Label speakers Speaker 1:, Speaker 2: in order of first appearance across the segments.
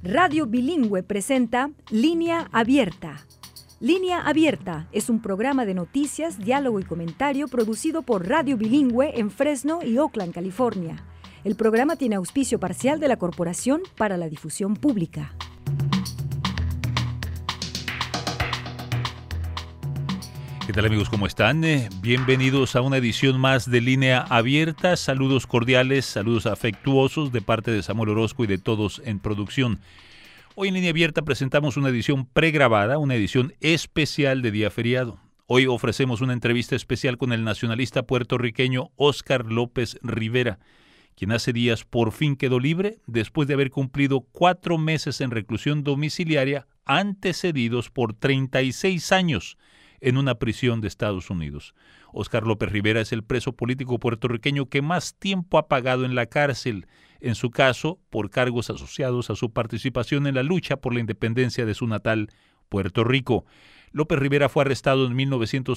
Speaker 1: Radio Bilingüe presenta Línea Abierta. Línea Abierta es un programa de noticias, diálogo y comentario producido por Radio Bilingüe en Fresno y Oakland, California. El programa tiene auspicio parcial de la Corporación para la Difusión Pública.
Speaker 2: ¿Qué tal, amigos? ¿Cómo están? Bienvenidos a una edición más de Línea Abierta. Saludos cordiales, saludos afectuosos de parte de Samuel Orozco y de todos en producción. Hoy en Línea Abierta presentamos una edición pregrabada, una edición especial de día feriado. Hoy ofrecemos una entrevista especial con el nacionalista puertorriqueño Óscar López Rivera, quien hace días por fin quedó libre después de haber cumplido 4 meses en reclusión domiciliaria antecedidos por 36 años en una prisión de Estados Unidos. Óscar López Rivera es el preso político puertorriqueño que más tiempo ha pagado en la cárcel, en su caso por cargos asociados a su participación en la lucha por la independencia de su natal Puerto Rico. López Rivera fue arrestado en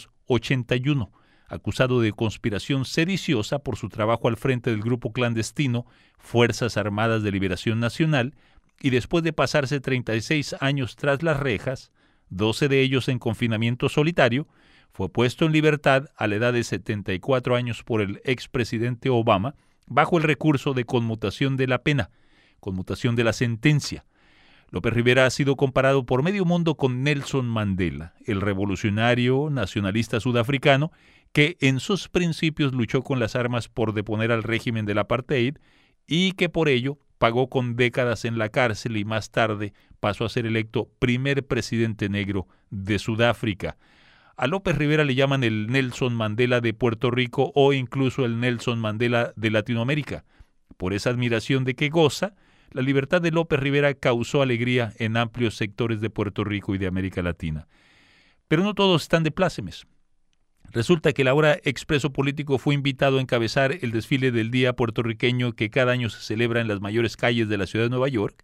Speaker 2: 1981, acusado de conspiración sediciosa por su trabajo al frente del grupo clandestino Fuerzas Armadas de Liberación Nacional, y después de pasarse 36 años tras las rejas, 12 de ellos en confinamiento solitario, fue puesto en libertad a la edad de 74 años por el expresidente Obama bajo el recurso de conmutación de la pena, conmutación de la sentencia. López Rivera ha sido comparado por medio mundo con Nelson Mandela, el revolucionario nacionalista sudafricano que en sus principios luchó con las armas por deponer al régimen del apartheid y que por ello pagó con décadas en la cárcel y más tarde pasó a ser electo primer presidente negro de Sudáfrica. A López Rivera le llaman el Nelson Mandela de Puerto Rico o incluso el Nelson Mandela de Latinoamérica. Por esa admiración de que goza, la libertad de López Rivera causó alegría en amplios sectores de Puerto Rico y de América Latina. Pero no todos están de plácemes. Resulta que el ahora expreso político fue invitado a encabezar el desfile del Día Puertorriqueño que cada año se celebra en las mayores calles de la ciudad de Nueva York,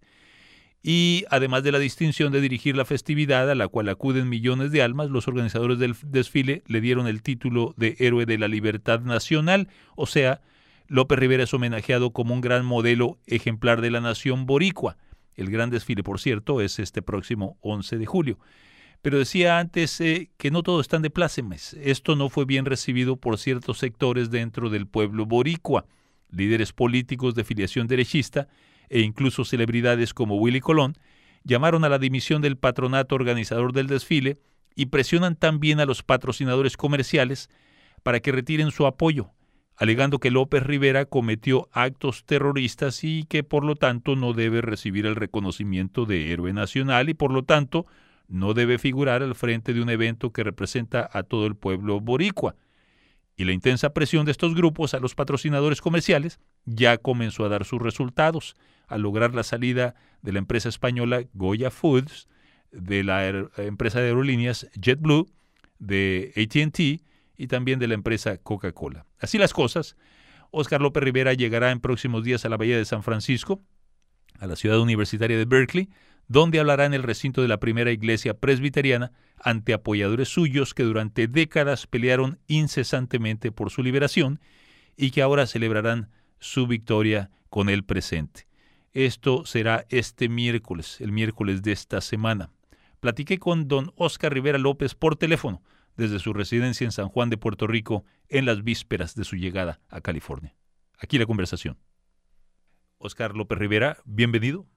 Speaker 2: y además de la distinción de dirigir la festividad a la cual acuden millones de almas, los organizadores del desfile le dieron el título de Héroe de la Libertad Nacional, o sea, López Rivera es homenajeado como un gran modelo ejemplar de la nación boricua. El gran desfile, por cierto, es este próximo 11 de julio. Pero decía antes que no todos están de plácemes. Esto no fue bien recibido por ciertos sectores dentro del pueblo boricua. Líderes políticos de filiación derechista e incluso celebridades como Willy Colón llamaron a la dimisión del patronato organizador del desfile y presionan también a los patrocinadores comerciales para que retiren su apoyo, alegando que López Rivera cometió actos terroristas y que por lo tanto no debe recibir el reconocimiento de héroe nacional y por lo tanto no debe figurar al frente de un evento que representa a todo el pueblo boricua. Y la intensa presión de estos grupos a los patrocinadores comerciales ya comenzó a dar sus resultados, al lograr la salida de la empresa española Goya Foods, de la empresa de aerolíneas JetBlue, de AT&T y también de la empresa Coca-Cola. Así las cosas, Óscar López Rivera llegará en próximos días a la Bahía de San Francisco, a la ciudad universitaria de Berkeley, donde hablará en el recinto de la primera iglesia presbiteriana ante apoyadores suyos que durante décadas pelearon incesantemente por su liberación y que ahora celebrarán su victoria con el presente. Esto será este miércoles, el miércoles de esta semana. Platiqué con don Óscar Rivera López por teléfono desde su residencia en San Juan de Puerto Rico en las vísperas de su llegada a California. Aquí la conversación. Óscar López Rivera, bienvenido.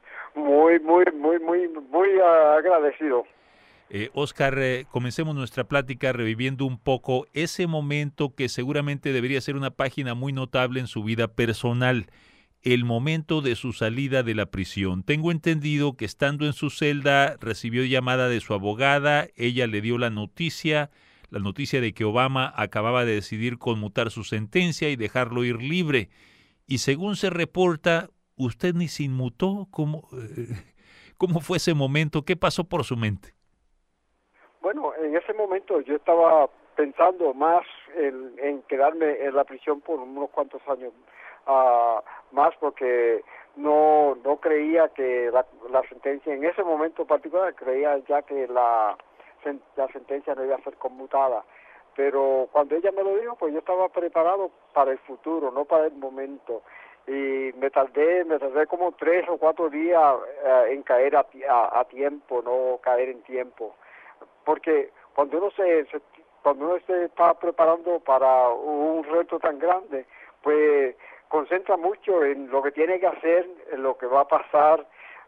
Speaker 3: Muy agradecido.
Speaker 2: Óscar, comencemos nuestra plática reviviendo un poco ese momento que seguramente debería ser una página muy notable en su vida personal, el momento de su salida de la prisión. Tengo entendido que estando en su celda recibió llamada de su abogada, ella le dio la noticia de que Obama acababa de decidir conmutar su sentencia y dejarlo ir libre. Y según se reporta, usted ni se inmutó. ¿Cómo fue ese momento? ¿Qué pasó por su mente?
Speaker 3: Bueno, en ese momento yo estaba pensando más en quedarme en la prisión por unos cuantos años más, porque no creía que la sentencia, en ese momento particular, creía ya que la sentencia no iba a ser conmutada. Pero cuando ella me lo dijo, pues yo estaba preparado para el futuro, no para el momento. y me tardé como 3 o 4 días en caer a tiempo, no caer en tiempo, porque cuando uno se está preparando para un reto tan grande, pues concentra mucho en lo que tiene que hacer, en lo que va a pasar,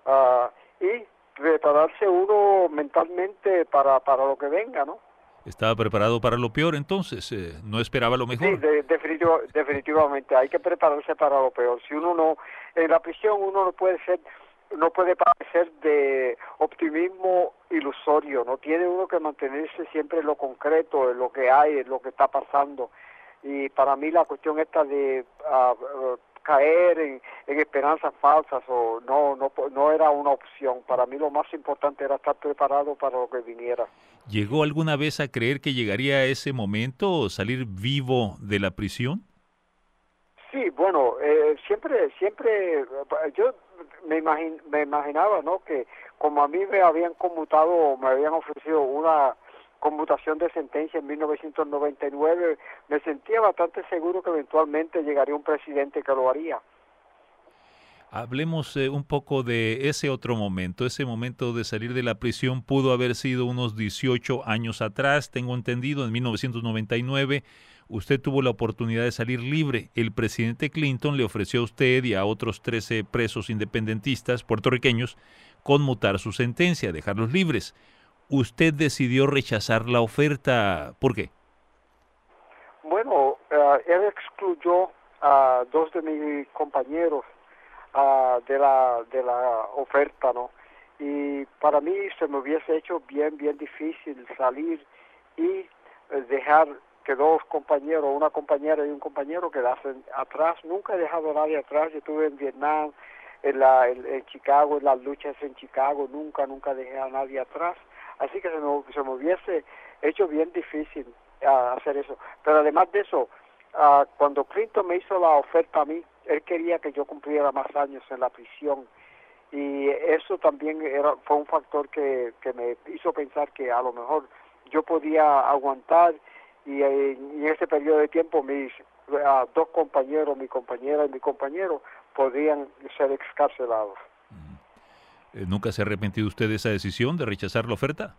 Speaker 3: y prepararse uno mentalmente para lo que venga, ¿no?
Speaker 2: ¿Estaba preparado para lo peor entonces? ¿No esperaba lo
Speaker 3: Sí,
Speaker 2: mejor?
Speaker 3: definitivamente hay que prepararse para lo peor. Si uno no, en la prisión uno no puede padecer de optimismo ilusorio, no tiene uno que mantenerse siempre en lo concreto, en lo que hay, en lo que está pasando. Y para mí la cuestión esta de caer en esperanzas falsas no era una opción. Para mí lo más importante era estar preparado para lo que viniera.
Speaker 2: ¿Llegó alguna vez a creer que llegaría a ese momento o salir vivo de la prisión?
Speaker 3: Sí, bueno, siempre, yo me imaginaba, ¿no? Que como a mí me habían conmutado, me habían ofrecido una conmutación de sentencia en 1999, me sentía bastante seguro que eventualmente llegaría un presidente que lo haría.
Speaker 2: Hablemos un poco de ese momento de salir de la prisión pudo haber sido unos 18 años atrás, tengo entendido, en 1999 usted tuvo la oportunidad de salir libre. El presidente Clinton le ofreció a usted y a otros 13 presos independentistas puertorriqueños conmutar su sentencia, dejarlos libres. Usted decidió rechazar la oferta, ¿por qué?
Speaker 3: Bueno, él excluyó a 2 de mis compañeros de la oferta, ¿no? Y para mí se me hubiese hecho bien difícil salir y dejar que 2 compañeros, una compañera y un compañero quedasen atrás. Nunca he dejado a nadie atrás. Yo estuve en Vietnam, en Chicago, en las luchas en Chicago, nunca dejé a nadie atrás. Así que se me hubiese hecho bien difícil hacer eso. Pero además de eso, cuando Clinton me hizo la oferta a mí, él quería que yo cumpliera más años en la prisión, y eso también fue un factor que me hizo pensar que a lo mejor yo podía aguantar, y en ese periodo de tiempo mis 2 compañeros, mi compañera y mi compañero, podrían ser excarcelados.
Speaker 2: ¿Nunca se ha arrepentido usted de esa decisión de rechazar la oferta?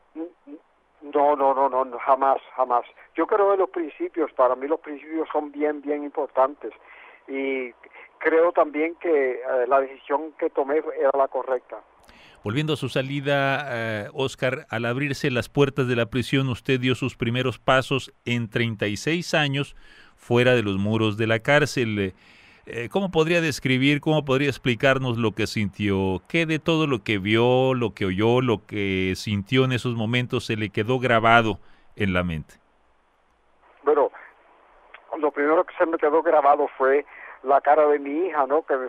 Speaker 3: No, jamás. Yo creo en los principios. Para mí los principios son bien importantes, y creo también que la decisión que tomé era la correcta.
Speaker 2: Volviendo a su salida, Oscar, al abrirse las puertas de la prisión, usted dio sus primeros pasos en 36 años fuera de los muros de la cárcel. ¿Cómo podría describir, cómo podría explicarnos lo que sintió? ¿Qué de todo lo que vio, lo que oyó, lo que sintió en esos momentos se le quedó grabado en la mente?
Speaker 3: Bueno, lo primero que se me quedó grabado fue la cara de mi hija, ¿no? Que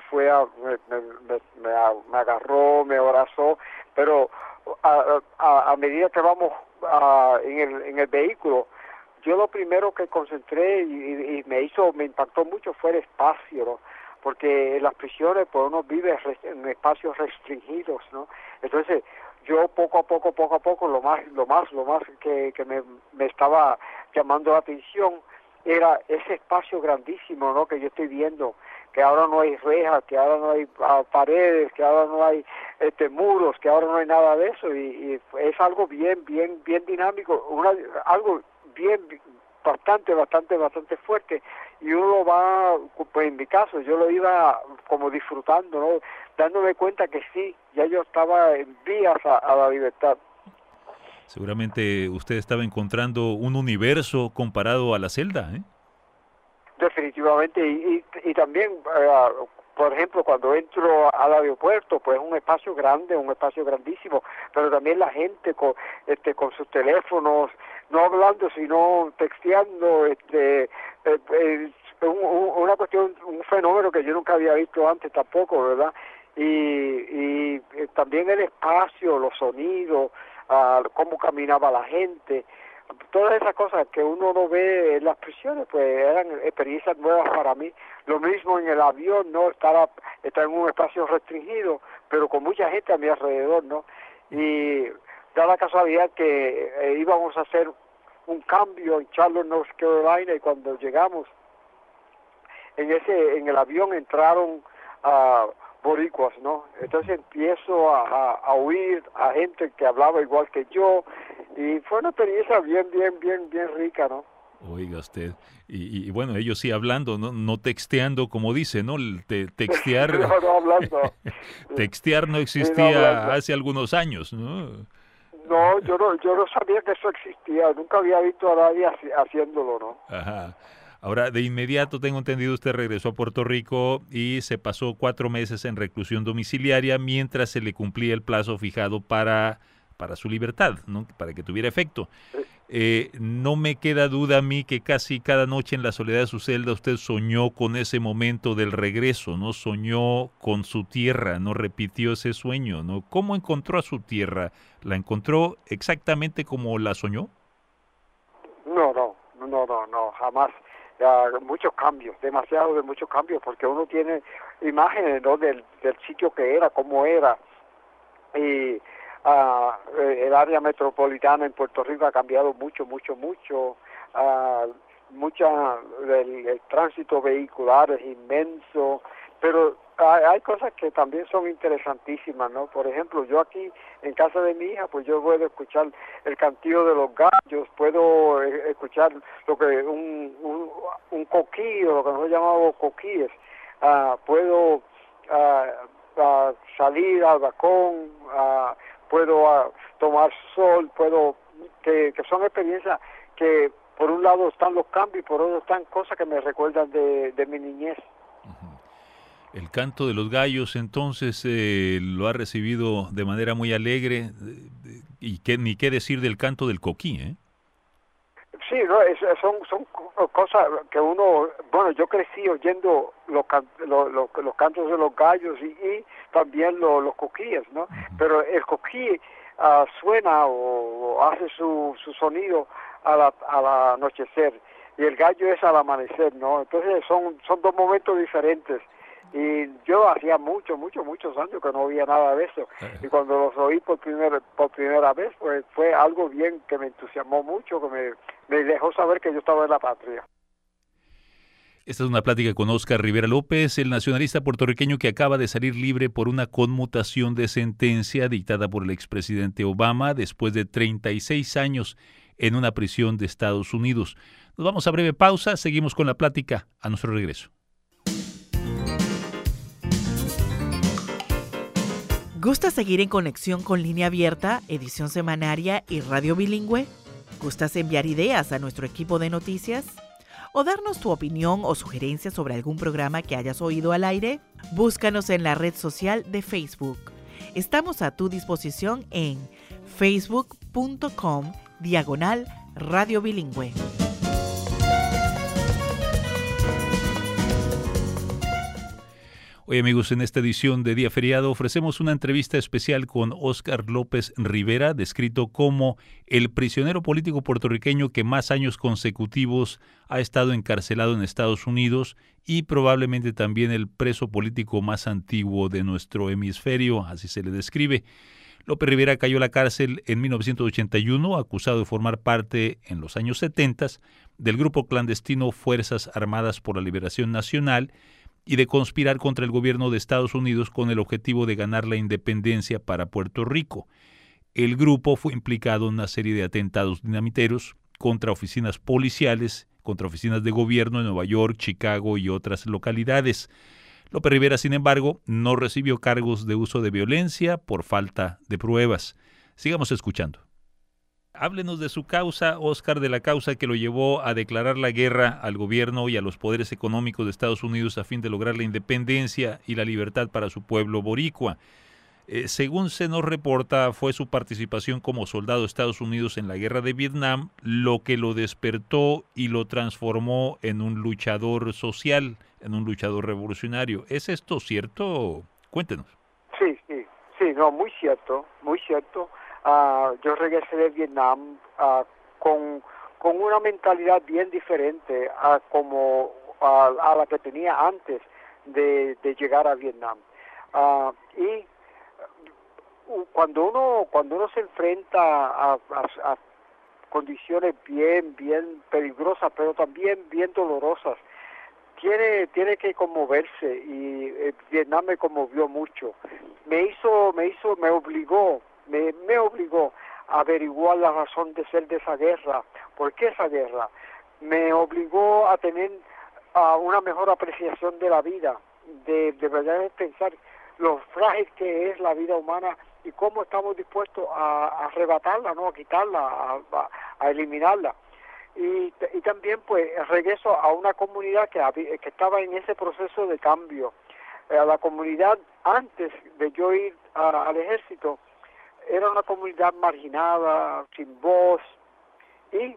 Speaker 3: me agarró, me abrazó, pero a medida que vamos en el vehículo, yo lo primero que concentré y me impactó mucho fue el espacio, ¿no? Porque en las prisiones pues uno vive en espacios restringidos, ¿no? Entonces yo poco a poco lo más que me estaba llamando la atención era ese espacio grandísimo, ¿no? Que yo estoy viendo, que ahora no hay rejas, que ahora no hay paredes, que ahora no hay muros, que ahora no hay nada de eso, y es algo bien dinámico, algo bastante fuerte, y uno va, pues en mi caso, yo lo iba como disfrutando, ¿no? Dándome cuenta que sí, ya yo estaba en vías a la libertad.
Speaker 2: Seguramente usted estaba encontrando un universo comparado a la celda, ¿eh?
Speaker 3: Definitivamente, y también, por ejemplo, cuando entro al aeropuerto, pues es un espacio grande, un espacio grandísimo, pero también la gente con sus teléfonos, no hablando, sino texteando, una cuestión, un fenómeno que yo nunca había visto antes tampoco, ¿verdad? Y también el espacio, los sonidos, cómo caminaba la gente, todas esas cosas que uno no ve en las prisiones, pues eran experiencias nuevas para mí. Lo mismo en el avión, ¿no? Estar en un espacio restringido, pero con mucha gente a mi alrededor, ¿no? Y da la casualidad que íbamos a hacer un cambio en Charlotte, North Carolina, y cuando llegamos en el avión entraron boricuas, ¿no? Entonces empiezo a oír a gente que hablaba igual que yo, y fue una experiencia bien rica, ¿no?
Speaker 2: Oiga usted, y bueno, ellos sí hablando, no texteando como dice, ¿no? Textear,
Speaker 3: no hablando.
Speaker 2: textear no
Speaker 3: Sí,
Speaker 2: existía hace algunos años, ¿no?
Speaker 3: No, yo no sabía que eso existía, nunca había visto a nadie haciéndolo, ¿no?
Speaker 2: Ajá. Ahora, de inmediato tengo entendido, usted regresó a Puerto Rico y se pasó 4 meses en reclusión domiciliaria mientras se le cumplía el plazo fijado para su libertad, ¿no? Para que tuviera efecto. No me queda duda a mí que casi cada noche en la soledad de su celda usted soñó con ese momento del regreso, ¿no? Soñó con su tierra, ¿no? Repitió ese sueño, ¿no? ¿Cómo encontró a su tierra? ¿La encontró exactamente como la soñó?
Speaker 3: No, jamás. Muchos cambios, muchos cambios, porque uno tiene imágenes, ¿no? del sitio que era, cómo era, y el área metropolitana en Puerto Rico ha cambiado mucho. El tránsito vehicular es inmenso, pero hay cosas que también son interesantísimas, ¿no? Por ejemplo, yo aquí en casa de mi hija, pues yo puedo escuchar el cantillo de los gallos, puedo escuchar lo que un coquío, lo que nosotros llamamos coquíes, puedo salir al balcón, puedo tomar sol, que son experiencias que por un lado están los cambios y por otro están cosas que me recuerdan de mi niñez.
Speaker 2: El canto de los gallos, entonces, lo ha recibido de manera muy alegre, y ni qué decir del canto del coquí, ¿eh?
Speaker 3: Sí, no, son cosas que uno, bueno, yo crecí oyendo los cantos de los gallos y también los coquíes, ¿no? Uh-huh. Pero el coquí suena o hace su sonido al anochecer y el gallo es al amanecer, ¿no? Entonces son dos momentos diferentes. Y yo hacía muchos años que no oía nada de eso. Y cuando los oí por primera vez, pues fue algo bien que me entusiasmó mucho, que me dejó saber que yo estaba en la patria.
Speaker 2: Esta es una plática con Óscar Rivera López, el nacionalista puertorriqueño que acaba de salir libre por una conmutación de sentencia dictada por el expresidente Obama después de 36 años en una prisión de Estados Unidos. Nos vamos a breve pausa, seguimos con la plática a nuestro regreso.
Speaker 4: ¿Gusta seguir en conexión con Línea Abierta, edición semanaria y radio bilingüe? ¿Gustas enviar ideas a nuestro equipo de noticias? ¿O darnos tu opinión o sugerencias sobre algún programa que hayas oído al aire? Búscanos en la red social de Facebook. Estamos a tu disposición en facebook.com/radio bilingüe.
Speaker 2: Hoy, amigos, en esta edición de Día Feriado ofrecemos una entrevista especial con Óscar López Rivera, descrito como el prisionero político puertorriqueño que más años consecutivos ha estado encarcelado en Estados Unidos y probablemente también el preso político más antiguo de nuestro hemisferio, así se le describe. López Rivera cayó a la cárcel en 1981, acusado de formar parte, en los años 70, del grupo clandestino Fuerzas Armadas por la Liberación Nacional, y de conspirar contra el gobierno de Estados Unidos con el objetivo de ganar la independencia para Puerto Rico. El grupo fue implicado en una serie de atentados dinamiteros contra oficinas policiales, contra oficinas de gobierno en Nueva York, Chicago y otras localidades. López Rivera, sin embargo, no recibió cargos de uso de violencia por falta de pruebas. Sigamos escuchando. Háblenos de su causa, Óscar, de la causa que lo llevó a declarar la guerra al gobierno y a los poderes económicos de Estados Unidos a fin de lograr la independencia y la libertad para su pueblo boricua. Según se nos reporta, fue su participación como soldado de Estados Unidos en la guerra de Vietnam lo que lo despertó y lo transformó en un luchador social, en un luchador revolucionario. ¿Es esto cierto? Cuéntenos.
Speaker 3: Sí, no, muy cierto. Yo regresé de Vietnam con una mentalidad bien diferente a la que tenía antes de llegar a Vietnam. Y cuando uno se enfrenta a condiciones bien peligrosas, pero también bien dolorosas, tiene que conmoverse, y Vietnam me conmovió mucho. Me obligó a averiguar la razón de ser de esa guerra. ¿Por qué esa guerra? Me obligó a tener una mejor apreciación de la vida, de verdad pensar lo frágil que es la vida humana y cómo estamos dispuestos a arrebatarla, ¿no? A quitarla, a eliminarla. Y también pues regreso a una comunidad que estaba en ese proceso de cambio. La comunidad antes de yo ir al ejército era una comunidad marginada, sin voz y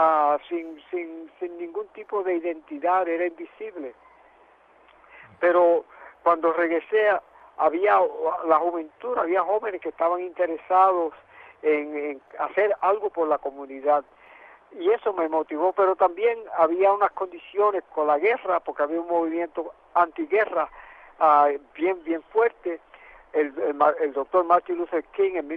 Speaker 3: sin ningún tipo de identidad, era invisible. Pero cuando regresé había la juventud, había jóvenes que estaban interesados en hacer algo por la comunidad. Y eso me motivó, pero también había unas condiciones con la guerra, porque había un movimiento antiguerra bien fuerte. El doctor Martin Luther King en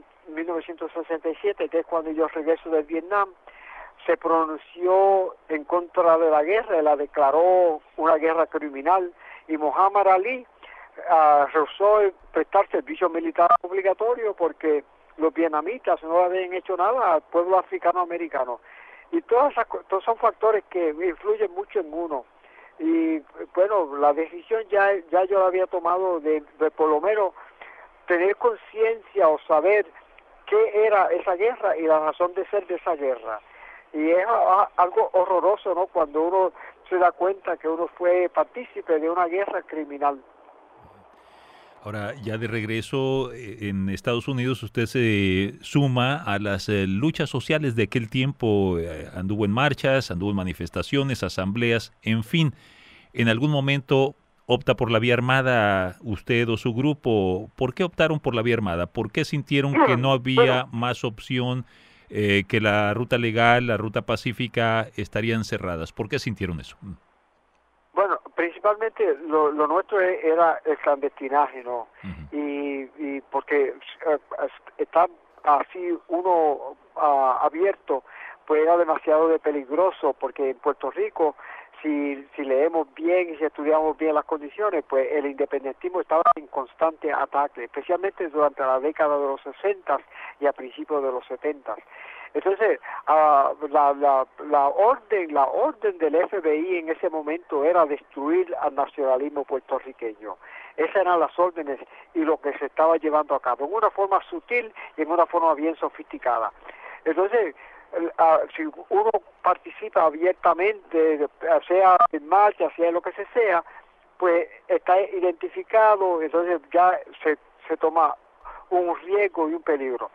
Speaker 3: 1967, que es cuando yo regreso de Vietnam, se pronunció en contra de la guerra, y la declaró una guerra criminal, y Muhammad Ali rehusó prestar servicio militar obligatorio porque los vietnamitas no habían hecho nada al pueblo africano-americano. Y todos son factores que influyen mucho en uno. Y bueno, la decisión ya yo la había tomado de por lo menos tener conciencia o saber qué era esa guerra y la razón de ser de esa guerra. Y es algo horroroso, ¿no? Cuando uno se da cuenta que uno fue partícipe de una guerra criminal.
Speaker 2: Ahora, ya de regreso en Estados Unidos, usted se suma a las luchas sociales de aquel tiempo, anduvo en marchas, anduvo en manifestaciones, asambleas, en fin. ¿En algún momento opta por la vía armada usted o su grupo? ¿Por qué optaron por la vía armada? ¿Por qué sintieron que no había más opción, que la ruta legal, la ruta pacífica estarían cerradas? ¿Por qué sintieron eso?
Speaker 3: Bueno, principalmente lo nuestro era el clandestinaje, ¿no? Uh-huh. Y porque está así uno abierto, pues era demasiado peligroso, porque en Puerto Rico, si leemos bien y si estudiamos bien las condiciones, pues el independentismo estaba en constante ataque, especialmente durante la década de los 60 y a principios de los 70. Entonces, la orden del FBI en ese momento era destruir al nacionalismo puertorriqueño. Esas eran las órdenes y lo que se estaba llevando a cabo, en una forma sutil y en una forma bien sofisticada. Entonces, si uno participa abiertamente, sea en marcha, sea en lo que sea, pues está identificado, entonces ya se toma un riesgo y un peligro.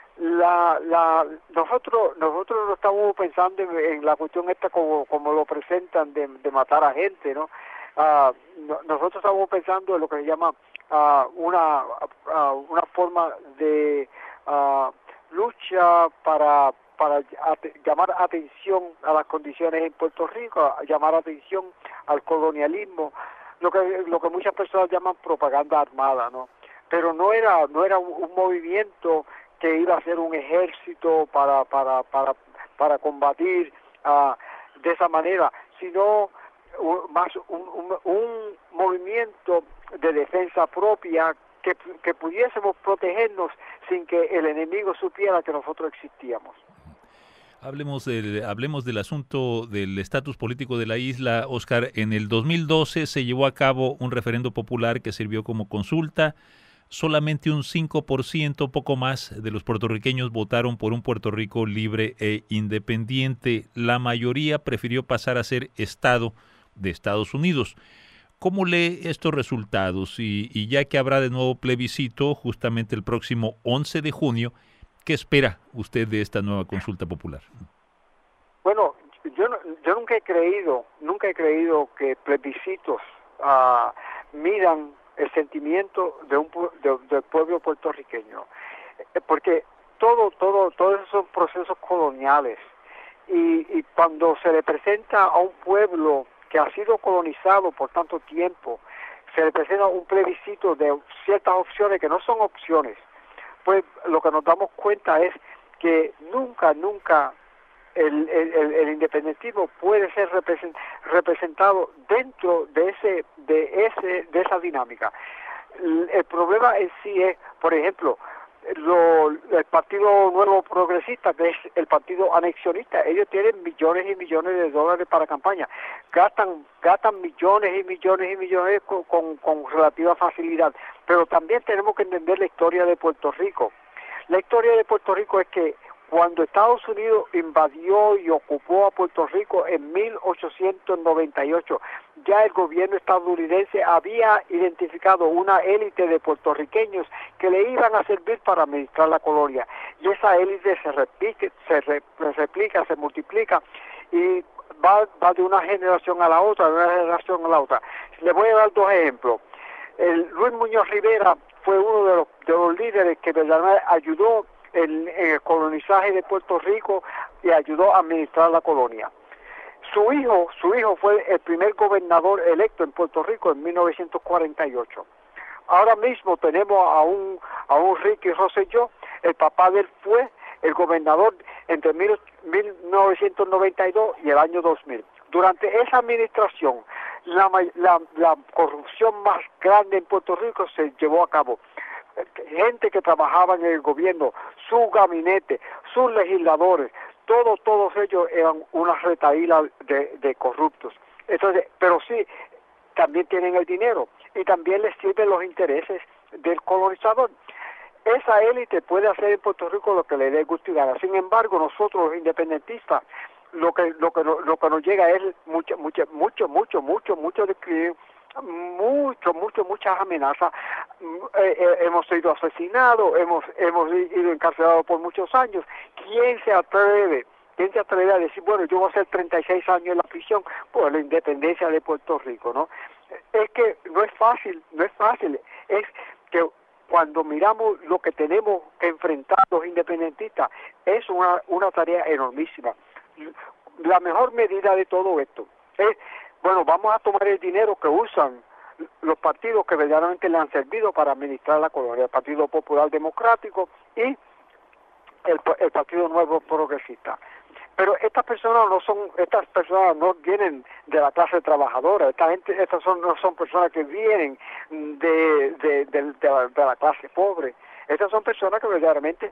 Speaker 3: Nosotros no estamos pensando en la cuestión esta como lo presentan de matar a gente, ¿no? Nosotros estamos pensando en lo que se llama una forma de lucha para llamar atención a las condiciones en Puerto Rico, llamar atención al colonialismo, lo que muchas personas llaman propaganda armada, ¿no? Pero no era un movimiento que iba a ser un ejército para combatir de esa manera, sino más un movimiento de defensa propia que pudiésemos protegernos sin que el enemigo supiera que nosotros existíamos.
Speaker 2: Hablemos del asunto del estatus político de la isla, Oscar. En el 2012 se llevó a cabo un referendo popular que sirvió como consulta. Solamente un 5%, poco más, de los puertorriqueños votaron por un Puerto Rico libre e independiente. La mayoría prefirió pasar a ser Estado de Estados Unidos. ¿Cómo lee estos resultados? Y ya que habrá de nuevo plebiscito justamente el próximo 11 de junio, ¿qué espera usted de esta nueva consulta popular?
Speaker 3: Bueno, yo nunca he creído que plebiscitos midan el sentimiento del pueblo puertorriqueño, porque todos esos son procesos coloniales, y cuando se le presenta a un pueblo que ha sido colonizado por tanto tiempo, se le presenta un plebiscito de ciertas opciones que no son opciones, pues lo que nos damos cuenta es que nunca el independentismo puede ser representado dentro de esa dinámica. El problema en sí es, por ejemplo, el Partido Nuevo Progresista, que es el partido anexionista. Ellos tienen millones y millones de dólares para campaña, gastan millones y millones y millones con relativa facilidad. Pero también tenemos que entender la historia de Puerto Rico. La historia de Puerto Rico es que cuando Estados Unidos invadió y ocupó a Puerto Rico en 1898, ya el gobierno estadounidense había identificado una élite de puertorriqueños que le iban a servir para administrar la colonia. Y esa élite se replica, se multiplica y va de una generación a la otra, de una generación a la otra. Les voy a dar dos ejemplos. Luis Muñoz Rivera fue uno de los líderes que verdaderamente ayudó en el colonizaje de Puerto Rico y ayudó a administrar la colonia. Su hijo fue el primer gobernador electo en Puerto Rico en 1948. Ahora mismo tenemos a un Ricky Rosselló, el papá de él fue el gobernador entre 1992 y el año 2000. Durante esa administración, la corrupción más grande en Puerto Rico se llevó a cabo. Gente que trabajaba en el gobierno, su gabinete, sus legisladores, todos ellos eran una retahíla de corruptos. Entonces, pero sí, también tienen el dinero y también les sirven los intereses del colonizador. Esa élite puede hacer en Puerto Rico lo que le dé gusto y gana. Sin embargo, nosotros los independentistas, lo que nos llega es mucho describir, muchas amenazas. Hemos sido asesinados, hemos ido encarcelados por muchos años. ¿Quién se atreve a decir, bueno, yo voy a hacer 36 años en la prisión por la independencia de Puerto Rico, ¿no? Es que no es fácil, es que cuando miramos lo que tenemos que enfrentar los independentistas, es una tarea enormísima. La mejor medida de todo esto es, bueno, vamos a tomar el dinero que usan los partidos que verdaderamente le han servido para administrar la colonia, el Partido Popular Democrático y el Partido Nuevo Progresista. Pero estas personas no vienen de la clase trabajadora, no son personas que vienen de la clase pobre. Estas son personas que verdaderamente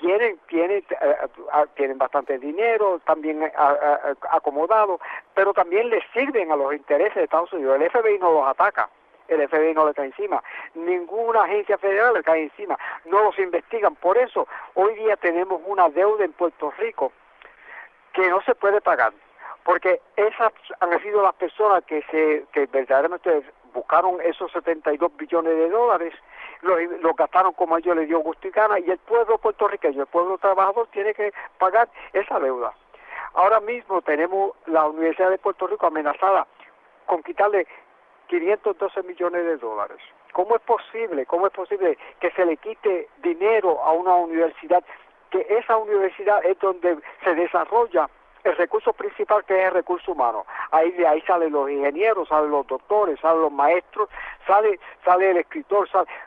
Speaker 3: tienen bastante dinero, también acomodado, pero también les sirven a los intereses de Estados Unidos. El FBI no los ataca, el FBI no le cae encima, ninguna agencia federal le cae encima, no los investigan. Por eso hoy día tenemos una deuda en Puerto Rico que no se puede pagar, porque esas han sido las personas que verdaderamente buscaron esos 72 billones de dólares, los gastaron como a ellos les dio gusto y gana, y el pueblo puertorriqueño, el pueblo trabajador tiene que pagar esa deuda. Ahora mismo tenemos la Universidad de Puerto Rico amenazada con quitarle 512 millones de dólares. ¿Cómo es posible que se le quite dinero a una universidad, que esa universidad es donde se desarrolla el recurso principal, que es el recurso humano? De ahí salen los ingenieros, salen los doctores, salen los maestros, sale el escritor,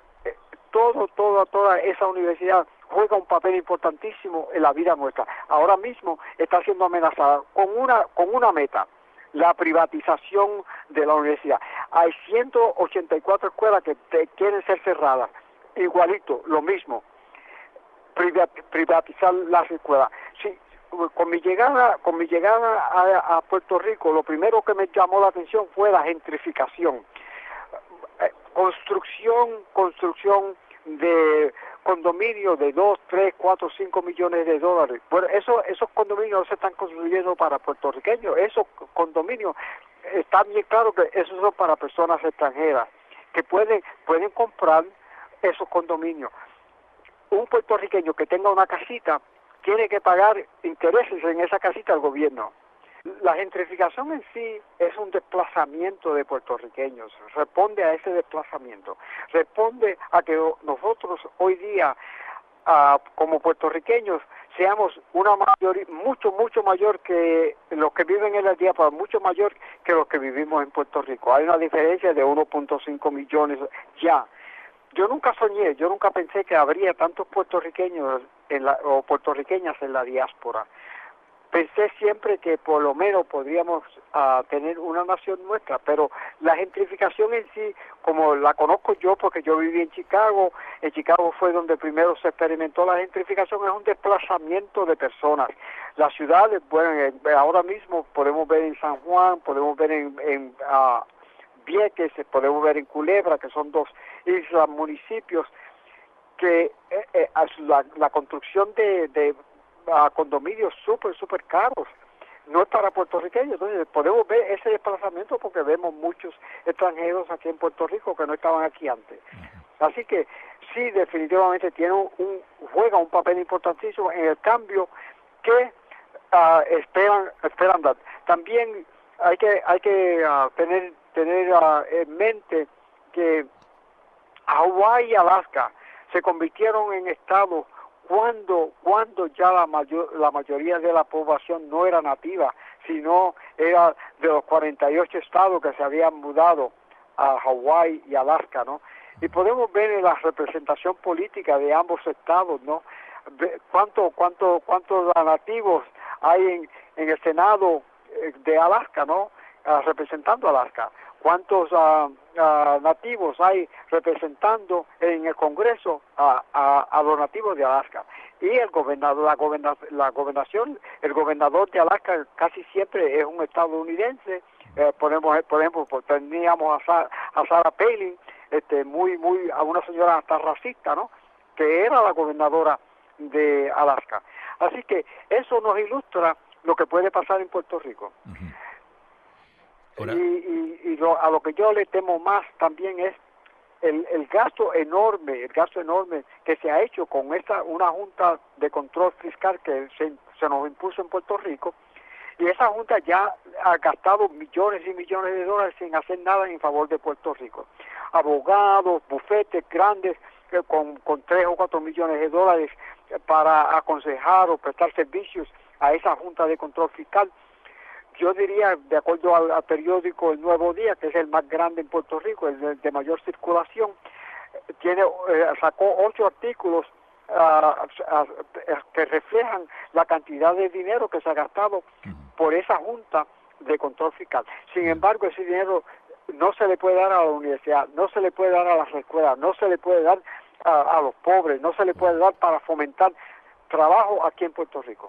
Speaker 3: toda esa universidad juega un papel importantísimo en la vida nuestra. Ahora mismo está siendo amenazada con una meta: la privatización de la universidad. Hay 184 escuelas que quieren ser cerradas. Igualito, lo mismo. Privatizar las escuelas. Sí, con mi llegada a Puerto Rico, lo primero que me llamó la atención fue la gentrificación. Construcción de condominios de 2, 3, 4, 5 millones de dólares. Bueno, esos condominios no se están construyendo para puertorriqueños. Esos condominios, está bien claro que esos son para personas extranjeras que pueden comprar esos condominios. Un puertorriqueño que tenga una casita tiene que pagar intereses en esa casita al gobierno. La gentrificación en sí es un desplazamiento de puertorriqueños, responde a ese desplazamiento, responde a que nosotros hoy día, como puertorriqueños, seamos una mayoría mucho mayor que los que viven en la diáspora, mucho mayor que los que vivimos en Puerto Rico. Hay una diferencia de 1.5 millones ya. Yo nunca pensé que habría tantos puertorriqueños o puertorriqueñas en la diáspora. pensé siempre que por lo menos podríamos tener una nación nuestra, pero la gentrificación en sí, como la conozco yo porque yo viví en Chicago fue donde primero se experimentó la gentrificación, es un desplazamiento de personas. Las ciudades, bueno, ahora mismo podemos ver en San Juan, podemos ver en Vieques, podemos ver en Culebra, que son 2 islas, municipios, que la construcción de condominios súper caros no es para puertorriqueños. Entonces podemos ver ese desplazamiento porque vemos muchos extranjeros aquí en Puerto Rico que no estaban aquí antes. Así que sí, definitivamente juega un papel importantísimo en el cambio que esperan dar. También hay que tener en mente que Hawái y Alaska se convirtieron en estados cuando ya la mayoría de la población no era nativa, sino era de los 48 estados que se habían mudado a Hawái y Alaska, ¿no? Y podemos ver en la representación política de ambos estados, ¿no? Cuántos nativos hay en el Senado de Alaska, ¿no? Representando a Alaska. ¿Cuántos nativos hay representando en el Congreso a los nativos de Alaska? Y el gobernador de Alaska casi siempre es un estadounidense. Por ejemplo, teníamos a Sarah Palin, a una señora hasta racista, ¿no? Que era la gobernadora de Alaska. Así que eso nos ilustra lo que puede pasar en Puerto Rico. Uh-huh. A lo que yo le temo más también es el gasto enorme que se ha hecho con una junta de control fiscal que se nos impuso en Puerto Rico, y esa junta ya ha gastado millones y millones de dólares sin hacer nada en favor de Puerto Rico. Abogados, bufetes grandes con 3 o 4 millones de dólares para aconsejar o prestar servicios a esa junta de control fiscal. Yo diría, de acuerdo al periódico El Nuevo Día, que es el más grande en Puerto Rico, el de mayor circulación, sacó 8 artículos que reflejan la cantidad de dinero que se ha gastado por esa junta de control fiscal. Sin embargo, ese dinero no se le puede dar a la universidad, no se le puede dar a las escuelas, no se le puede dar a los pobres, no se le puede dar para fomentar trabajo aquí en Puerto Rico.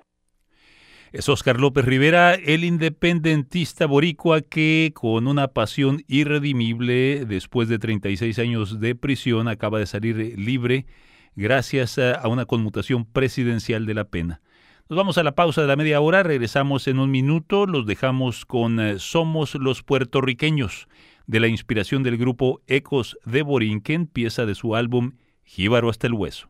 Speaker 2: Es Óscar López Rivera, el independentista boricua que, con una pasión irredimible, después de 36 años de prisión, acaba de salir libre gracias a una conmutación presidencial de la pena. Nos vamos a la pausa de la media hora, regresamos en un minuto, los dejamos con Somos los Puertorriqueños, de la inspiración del grupo Ecos de Borinquen, pieza de su álbum Jíbaro hasta el hueso.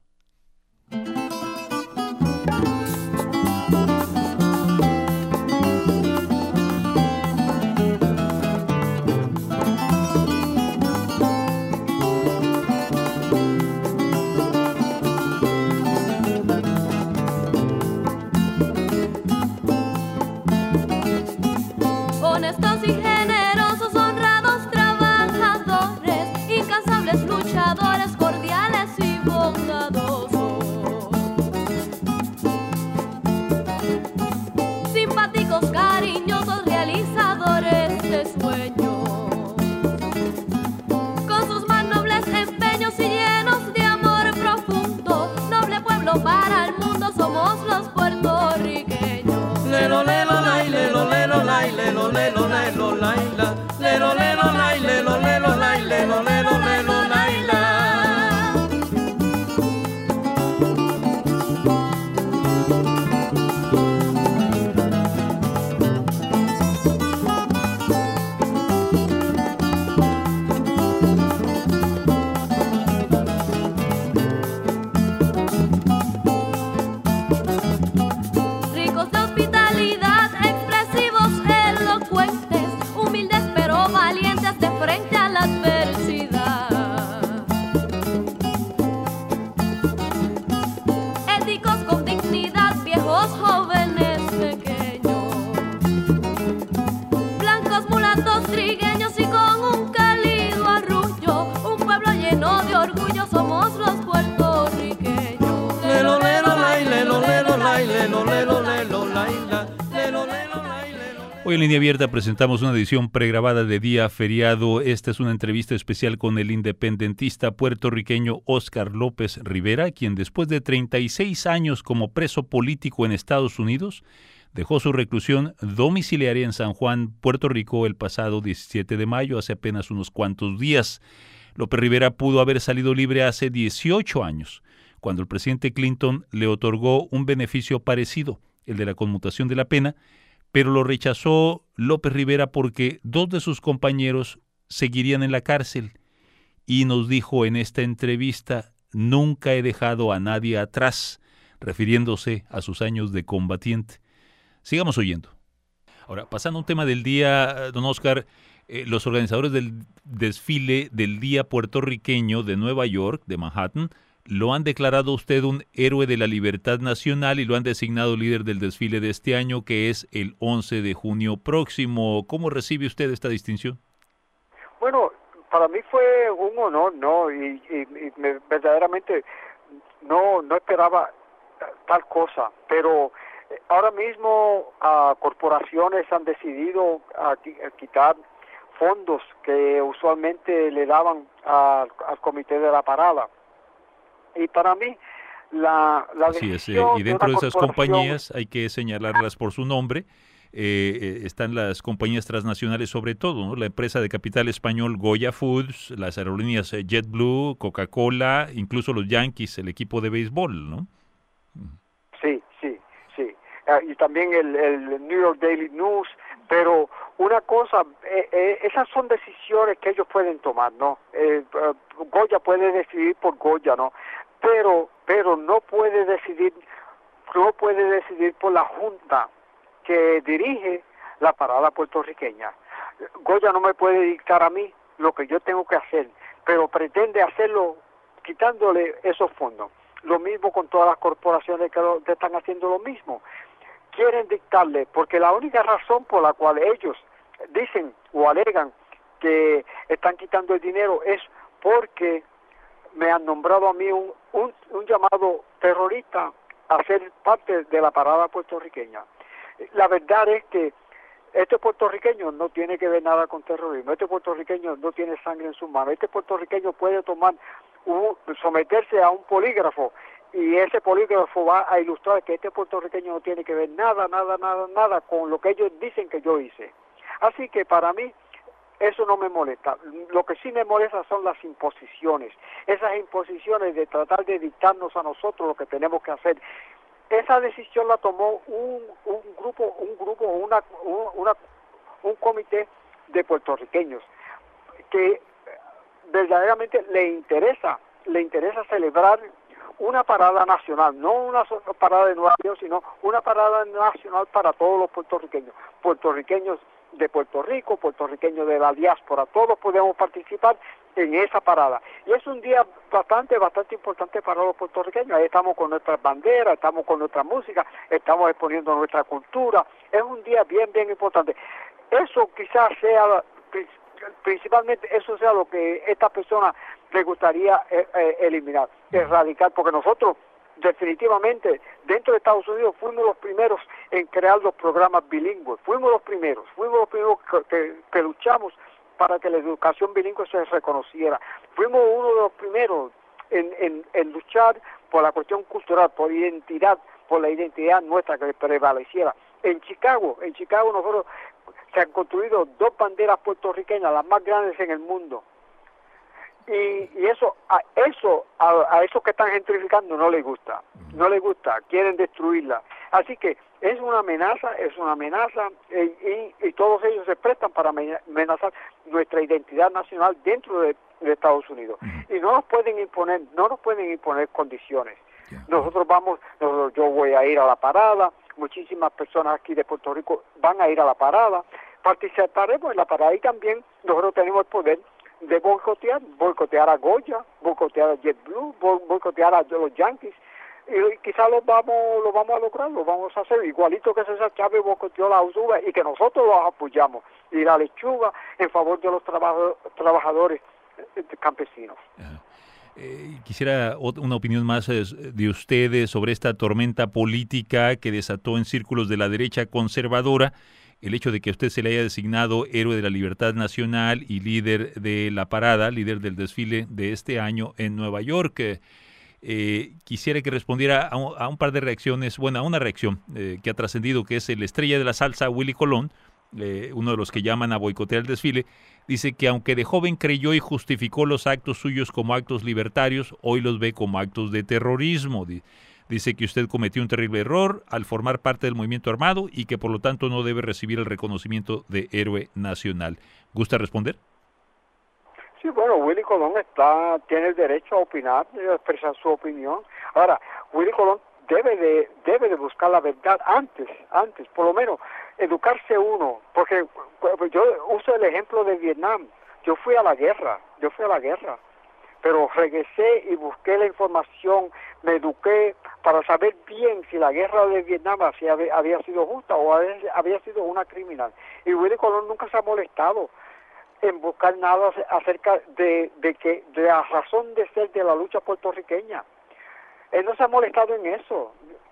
Speaker 5: Ricos de hospitalidad, expresivos, elocuentes, humildes pero
Speaker 2: Hoy en Línea Abierta presentamos una edición pregrabada de día feriado. Esta es una entrevista especial con el independentista puertorriqueño Óscar López Rivera, quien después de 36 años como preso político en Estados Unidos, dejó su reclusión domiciliaria en San Juan, Puerto Rico, el pasado 17 de mayo, hace apenas unos cuantos días. López Rivera pudo haber salido libre hace 18 años, cuando el presidente Clinton le otorgó un beneficio parecido, el de la conmutación de la pena, pero lo rechazó López Rivera porque 2 de sus compañeros seguirían en la cárcel. Y nos dijo en esta entrevista: nunca he dejado a nadie atrás, refiriéndose a sus años de combatiente. Sigamos oyendo. Ahora, pasando a un tema del día, don Óscar, los organizadores del desfile del Día Puertorriqueño de Nueva York, de Manhattan, lo han declarado usted un héroe de la libertad nacional y lo han designado líder del desfile de este año, que es el 11 de junio próximo. ¿Cómo recibe usted esta distinción?
Speaker 3: Bueno, para mí fue un honor, ¿no? Y verdaderamente no esperaba tal cosa, pero ahora mismo corporaciones han decidido quitar fondos que usualmente le daban al comité de la parada. Y para mí, la
Speaker 2: Así es, y dentro de esas compañías hay que señalarlas por su nombre. Están las compañías transnacionales sobre todo, ¿no? La empresa de capital español Goya Foods, las aerolíneas JetBlue, Coca-Cola, incluso los Yankees, el equipo de béisbol, ¿no?
Speaker 3: Sí. Y también el New York Daily News, pero una cosa, esas son decisiones que ellos pueden tomar, ¿no? Goya puede decidir por Goya, ¿no? Pero no puede decidir por la junta que dirige la parada puertorriqueña. Goya no me puede dictar a mí lo que yo tengo que hacer, pero pretende hacerlo quitándole esos fondos. Lo mismo con todas las corporaciones que están haciendo lo mismo. Quieren dictarle, porque la única razón por la cual ellos dicen o alegan que están quitando el dinero es porque me han nombrado a mí un llamado terrorista a ser parte de la parada puertorriqueña. La verdad es que este puertorriqueño no tiene que ver nada con terrorismo, este puertorriqueño no tiene sangre en sus manos, este puertorriqueño puede someterse a un polígrafo y ese polígrafo va a ilustrar que este puertorriqueño no tiene que ver nada con lo que ellos dicen que yo hice. Así que para mí eso no me molesta. Lo que sí me molesta son las imposiciones, esas imposiciones de tratar de dictarnos a nosotros lo que tenemos que hacer. Esa decisión la tomó un comité de puertorriqueños que verdaderamente le interesa celebrar una parada nacional, no una parada de Nueva York, sino una parada nacional para todos los puertorriqueños de Puerto Rico, puertorriqueños de la diáspora, todos podemos participar en esa parada. Y es un día bastante importante para los puertorriqueños. Ahí estamos con nuestras banderas, estamos con nuestra música, estamos exponiendo nuestra cultura. Es un día bien importante. Eso quizás sea, principalmente eso sea lo que esta persona le gustaría eliminar, erradicar, porque nosotros definitivamente dentro de Estados Unidos fuimos los primeros en crear los programas bilingües, fuimos los primeros que luchamos para que la educación bilingüe se reconociera, fuimos uno de los primeros en luchar por la cuestión cultural, por la identidad nuestra que prevaleciera. En Chicago nosotros se han construido 2 banderas puertorriqueñas, las más grandes en el mundo. Y eso a esos que están gentrificando no les gusta, quieren destruirla. Así que es una amenaza y todos ellos se prestan para amenazar nuestra identidad nacional dentro de Estados Unidos. Y no nos pueden imponer condiciones. Yo voy a ir a la parada, muchísimas personas aquí de Puerto Rico van a ir a la parada, participaremos en la parada y también nosotros tenemos el poder de boicotear a Goya, boicotear a JetBlue, boicotear a los Yankees, y quizás lo vamos a lograr, lo vamos a hacer, igualito que César Chávez boicoteó la uva y que nosotros los apoyamos, y la lechuga en favor de los trabajadores campesinos.
Speaker 2: Quisiera una opinión más de ustedes sobre esta tormenta política que desató en círculos de la derecha conservadora el hecho de que a usted se le haya designado héroe de la libertad nacional y líder de la parada, líder del desfile de este año en Nueva York. Quisiera que respondiera a un par de reacciones, bueno, a una reacción que ha trascendido, que es el estrella de la salsa Willy Colón, uno de los que llaman a boicotear el desfile. Dice que aunque de joven creyó y justificó los actos suyos como actos libertarios, hoy los ve como actos de terrorismo. Dice que usted cometió un terrible error al formar parte del movimiento armado y que por lo tanto no debe recibir el reconocimiento de héroe nacional. ¿Gusta responder?
Speaker 3: Sí, bueno, Willy Colón tiene el derecho a opinar, a expresar su opinión. Ahora, Willy Colón debe de buscar la verdad antes, por lo menos educarse uno, porque yo uso el ejemplo de Vietnam. Yo fui a la guerra, pero regresé y busqué la información, me eduqué para saber bien si la guerra de Vietnam había sido justa o había sido una criminal. Y Willy Colón nunca se ha molestado en buscar nada acerca de la razón de ser de la lucha puertorriqueña. Él no se ha molestado en eso.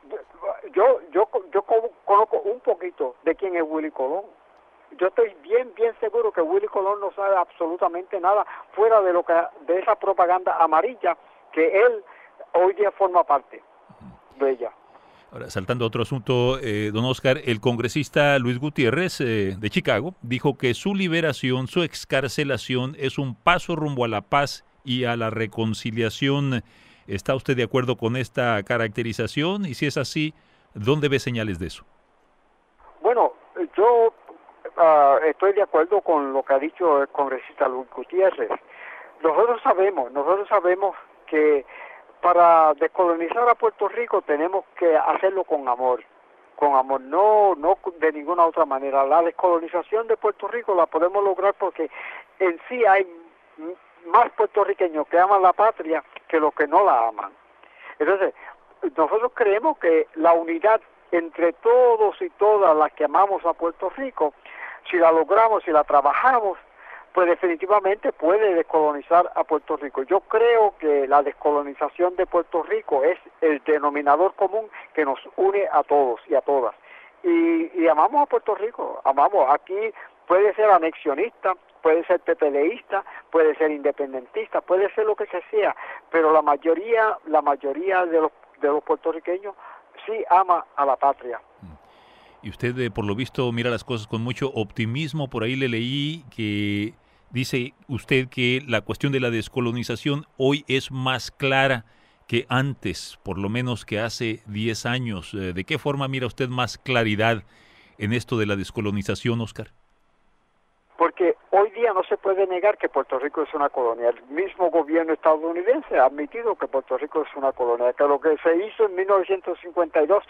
Speaker 3: Yo conozco un poquito de quién es Willy Colón. Yo estoy bien seguro que Willy Colón no sabe absolutamente nada fuera de esa propaganda amarilla que él hoy día forma parte de ella.
Speaker 2: Ahora, saltando a otro asunto, don Oscar, el congresista Luis Gutiérrez de Chicago dijo que su liberación, su excarcelación es un paso rumbo a la paz y a la reconciliación. ¿Está usted de acuerdo con esta caracterización? Y si es así, ¿dónde ve señales de eso?
Speaker 3: Bueno, yo estoy de acuerdo con lo que ha dicho el congresista Luis Gutiérrez. Nosotros sabemos que para descolonizar a Puerto Rico tenemos que hacerlo con amor, no de ninguna otra manera. La descolonización de Puerto Rico la podemos lograr porque en sí hay más puertorriqueños que aman la patria que los que no la aman. Entonces, nosotros creemos que la unidad entre todos y todas las que amamos a Puerto Rico, si la logramos, si la trabajamos, pues definitivamente puede descolonizar a Puerto Rico. Yo creo que la descolonización de Puerto Rico es el denominador común que nos une a todos y a todas. Y amamos a Puerto Rico, aquí puede ser anexionista, puede ser PPDista, puede ser independentista, puede ser lo que sea, pero la mayoría de los puertorriqueños sí ama a la patria.
Speaker 2: Y usted, por lo visto, mira las cosas con mucho optimismo. Por ahí le leí que dice usted que la cuestión de la descolonización hoy es más clara que antes, por lo menos que hace 10 años. ¿De qué forma mira usted más claridad en esto de la descolonización, Oscar?
Speaker 3: Porque hoy día no se puede negar que Puerto Rico es una colonia. El mismo gobierno estadounidense ha admitido que Puerto Rico es una colonia, que lo que se hizo en 1952,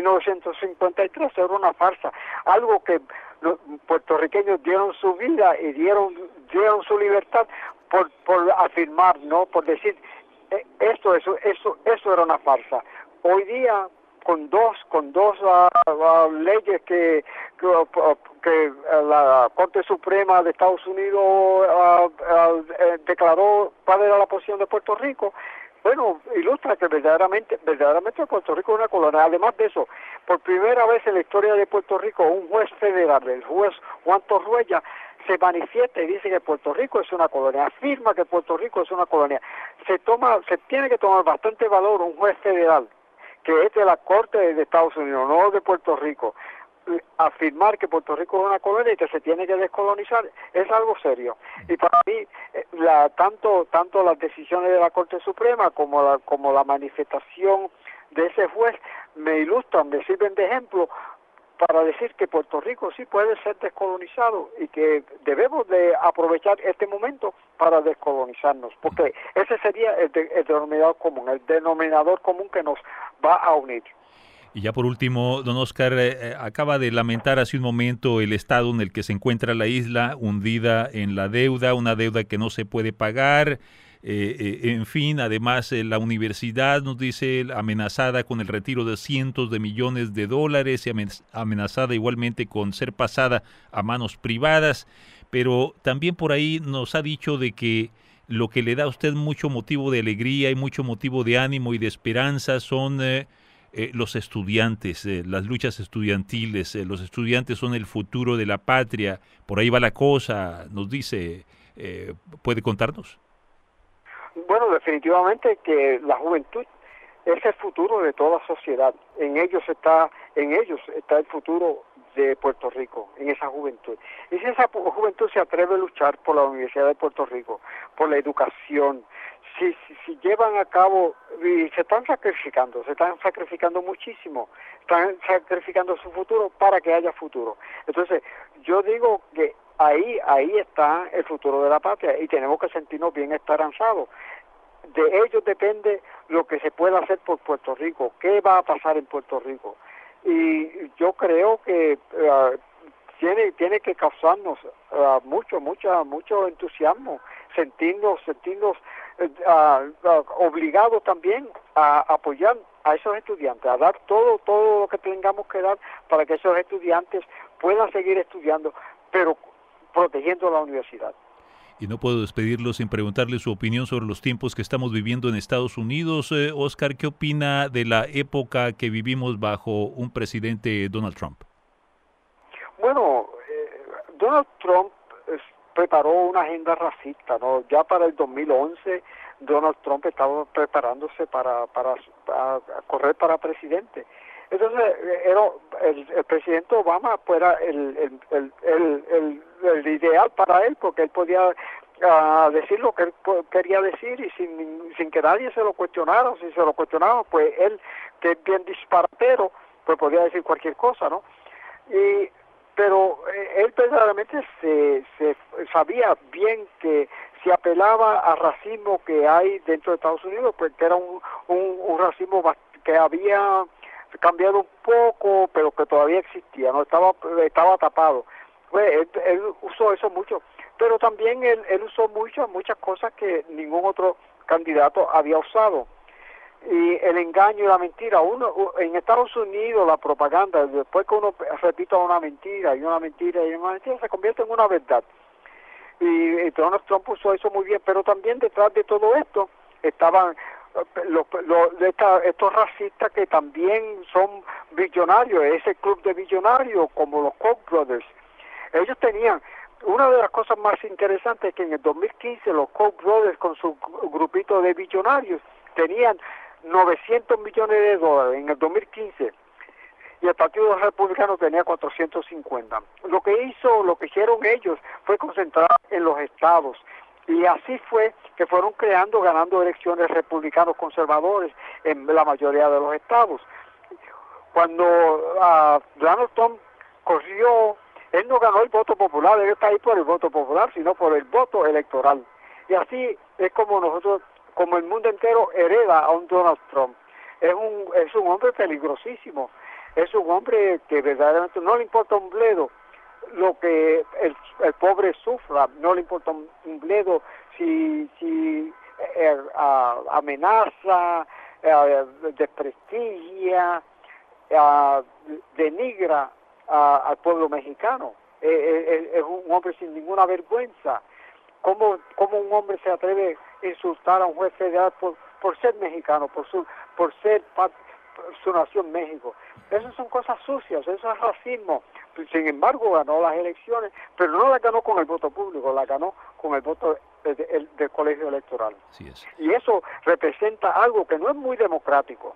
Speaker 3: 1953 era una farsa, algo que los puertorriqueños dieron su vida y dieron su libertad por afirmar, no, por decir eso era una farsa. Hoy día con dos leyes que la Corte Suprema de Estados Unidos declaró cuál era la posición de Puerto Rico, bueno, ilustra que verdaderamente Puerto Rico es una colonia. Además de eso, por primera vez en la historia de Puerto Rico, un juez federal, el juez Juan Torruella, se manifiesta y dice que Puerto Rico es una colonia, afirma que Puerto Rico es una colonia. Se tiene que tomar bastante valor un juez federal que es de la Corte de Estados Unidos, no de Puerto Rico, afirmar que Puerto Rico es una colonia y que se tiene que descolonizar es algo serio. Y para mí, tanto las decisiones de la Corte Suprema como la manifestación de ese juez me ilustran, me sirven de ejemplo para decir que Puerto Rico sí puede ser descolonizado y que debemos de aprovechar este momento para descolonizarnos, porque ese sería el denominador común que nos va a unir.
Speaker 2: Y ya por último, don Oscar, acaba de lamentar hace un momento el estado en el que se encuentra la isla, hundida en la deuda, una deuda que no se puede pagar. En fin, además la universidad nos dice amenazada con el retiro de cientos de millones de dólares y amenazada igualmente con ser pasada a manos privadas, pero también por ahí nos ha dicho de que lo que le da a usted mucho motivo de alegría y mucho motivo de ánimo y de esperanza son los estudiantes, las luchas estudiantiles, los estudiantes son el futuro de la patria, por ahí va la cosa, nos dice, ¿puede contarnos?
Speaker 3: Bueno, definitivamente que la juventud es el futuro de toda sociedad. En ellos está el futuro de Puerto Rico, en esa juventud. Y si esa juventud se atreve a luchar por la Universidad de Puerto Rico, por la educación, si llevan a cabo, y se están sacrificando muchísimo, están sacrificando su futuro para que haya futuro. Entonces, yo digo que ahí está el futuro de la patria y tenemos que sentirnos bien esperanzados. De ellos depende lo que se pueda hacer por Puerto Rico, qué va a pasar en Puerto Rico. Y yo creo que tiene que causarnos mucho entusiasmo, sentirnos obligados también a apoyar a esos estudiantes, a dar todo lo que tengamos que dar para que esos estudiantes puedan seguir estudiando, pero protegiendo la universidad.
Speaker 2: Y no puedo despedirlo sin preguntarle su opinión sobre los tiempos que estamos viviendo en Estados Unidos. Oscar, ¿qué opina de la época que vivimos bajo un presidente Donald Trump?
Speaker 3: Bueno, Donald Trump preparó una agenda racista, ¿no? Ya para el 2011 Donald Trump estaba preparándose para correr para presidente. Entonces, el presidente Obama pues, era el ideal para él, porque él podía decir lo que él quería decir y sin que nadie se lo cuestionara. Si se lo cuestionaba, pues él, que es bien disparatero, pues podía decir cualquier cosa, ¿no? Pero él verdaderamente se sabía bien que si apelaba al racismo que hay dentro de Estados Unidos, pues que era un racismo que había cambiado un poco, pero que todavía existía, no estaba tapado. Pues él usó eso mucho, pero también él usó muchas cosas que ningún otro candidato había usado. Y el engaño y la mentira, en Estados Unidos la propaganda, después que uno repita una mentira, se convierte en una verdad. Y Donald Trump usó eso muy bien, pero también detrás de todo esto estaban estos racistas que también son billonarios, ese club de billonarios como los Koch brothers. Ellos tenían, una de las cosas más interesantes es que en el 2015 los Koch brothers con su grupito de billonarios tenían $900 millones en el 2015 y el Partido Republicano tenía 450. Lo que hicieron ellos fue concentrar en los estados. Y así fue que fueron ganando elecciones republicanos conservadores en la mayoría de los estados. Cuando Donald Trump corrió, él no ganó el voto popular, él está ahí por el voto popular, sino por el voto electoral. Y así es como el mundo entero hereda a un Donald Trump. Es un hombre peligrosísimo, es un hombre que verdaderamente no le importa un bledo lo que el pobre sufra, no le importa un bledo si amenaza, desprestigia, denigra al pueblo mexicano. Es un hombre sin ninguna vergüenza. ¿Cómo un hombre se atreve a insultar a un juez federal por ser mexicano, por ser su nación México? Esas son cosas sucias, eso es racismo. Sin embargo, ganó las elecciones, pero no las ganó con el voto público, las ganó con el voto del colegio electoral.
Speaker 2: Así es.
Speaker 3: Y eso representa algo que no es muy democrático,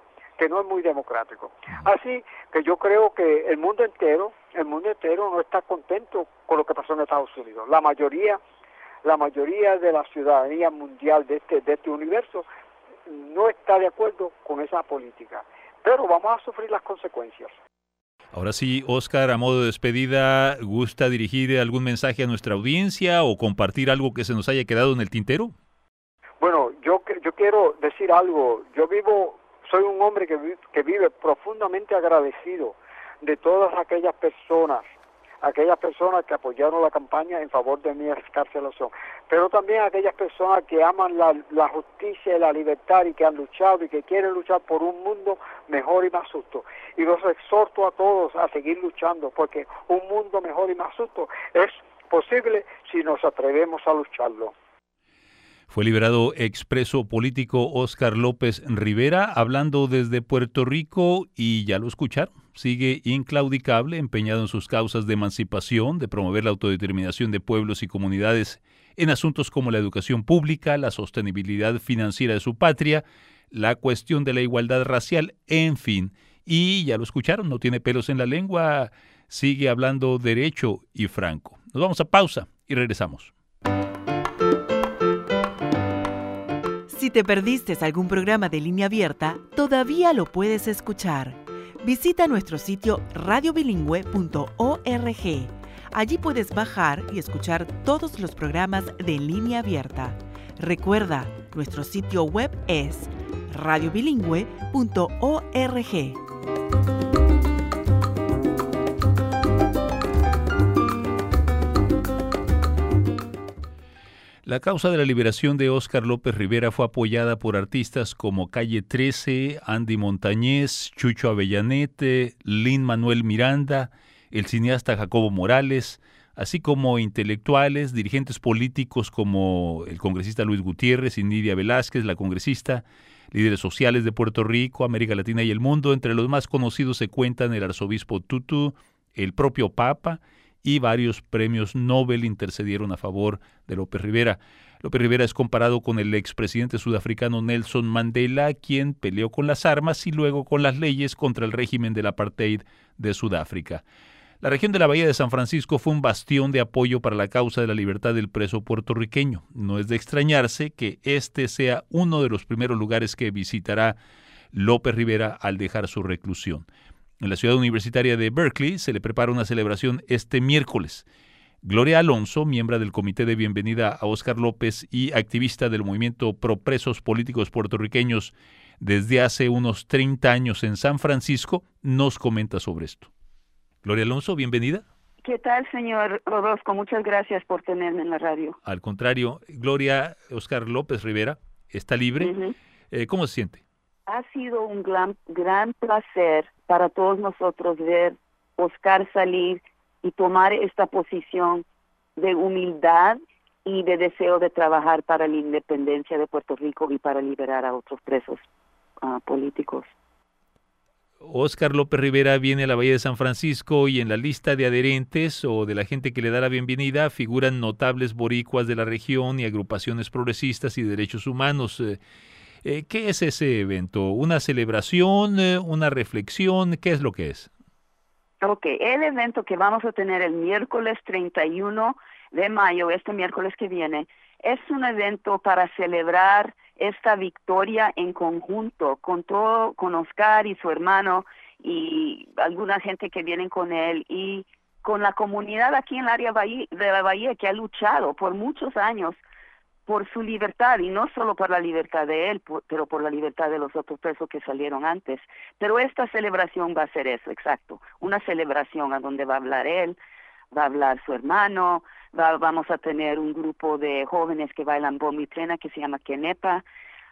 Speaker 3: Así que yo creo que el mundo entero no está contento con lo que pasó en Estados Unidos. La mayoría de la ciudadanía mundial de este universo no está de acuerdo con esa política, pero vamos a sufrir las consecuencias.
Speaker 2: Ahora sí, Oscar, a modo de despedida, ¿gusta dirigir algún mensaje a nuestra audiencia o compartir algo que se nos haya quedado en el tintero?
Speaker 3: Bueno, yo quiero decir algo. Soy un hombre que vive profundamente agradecido de todas aquellas personas que apoyaron la campaña en favor de mi excarcelación, pero también aquellas personas que aman la justicia y la libertad y que han luchado y que quieren luchar por un mundo mejor y más justo. Y los exhorto a todos a seguir luchando, porque un mundo mejor y más justo es posible si nos atrevemos a lucharlo.
Speaker 2: Fue liberado expreso político Óscar López Rivera, hablando desde Puerto Rico, y ya lo escucharon. Sigue inclaudicable, empeñado en sus causas de emancipación, de promover la autodeterminación de pueblos y comunidades en asuntos como la educación pública, la sostenibilidad financiera de su patria, la cuestión de la igualdad racial, en fin. Y ya lo escucharon, no tiene pelos en la lengua, sigue hablando derecho y franco. Nos vamos a pausa y regresamos.
Speaker 4: Si te perdiste algún programa de Línea Abierta, todavía lo puedes escuchar. Visita nuestro sitio radiobilingüe.org. Allí puedes bajar y escuchar todos los programas de Línea Abierta. Recuerda, nuestro sitio web es radiobilingüe.org.
Speaker 2: La causa de la liberación de Óscar López Rivera fue apoyada por artistas como Calle 13, Andy Montañez, Chucho Avellanete, Lin-Manuel Miranda, el cineasta Jacobo Morales, así como intelectuales, dirigentes políticos como el congresista Luis Gutiérrez y Nidia Velázquez, la congresista, líderes sociales de Puerto Rico, América Latina y el mundo. Entre los más conocidos se cuentan el arzobispo Tutu, el propio Papa, y varios premios Nobel intercedieron a favor de López Rivera. López Rivera es comparado con el expresidente sudafricano Nelson Mandela, quien peleó con las armas y luego con las leyes contra el régimen del apartheid de Sudáfrica. La región de la Bahía de San Francisco fue un bastión de apoyo para la causa de la libertad del preso puertorriqueño. No es de extrañarse que este sea uno de los primeros lugares que visitará López Rivera al dejar su reclusión. En la ciudad universitaria de Berkeley se le prepara una celebración este miércoles. Gloria Alonso, miembro del Comité de Bienvenida a Óscar López y activista del movimiento pro presos políticos puertorriqueños desde hace unos 30 años en San Francisco, nos comenta sobre esto. Gloria Alonso, bienvenida.
Speaker 5: ¿Qué tal, señor Orozco? Muchas gracias por tenerme en la radio.
Speaker 2: Al contrario, Gloria, Óscar López Rivera está libre.
Speaker 5: Uh-huh.
Speaker 2: ¿Cómo se siente?
Speaker 5: Ha sido un gran placer para todos nosotros ver Óscar salir y tomar esta posición de humildad y de deseo de trabajar para la independencia de Puerto Rico y para liberar a otros presos políticos.
Speaker 2: Óscar López Rivera viene a la Bahía de San Francisco y en la lista de adherentes o de la gente que le da la bienvenida figuran notables boricuas de la región y agrupaciones progresistas y derechos humanos. ¿Qué es ese evento? ¿Una celebración? ¿Una reflexión? ¿Qué es lo que es?
Speaker 5: Ok, el evento que vamos a tener el miércoles 31 de mayo, este miércoles que viene, es un evento para celebrar esta victoria en conjunto con Óscar y su hermano y alguna gente que vienen con él y con la comunidad aquí en el área de la Bahía que ha luchado por muchos años por su libertad, y no solo por la libertad de él, pero por la libertad de los otros presos que salieron antes. Pero esta celebración va a ser eso, exacto, una celebración a donde va a hablar él, va a hablar su hermano, vamos a tener un grupo de jóvenes que bailan bombo y trena que se llama Kenepa,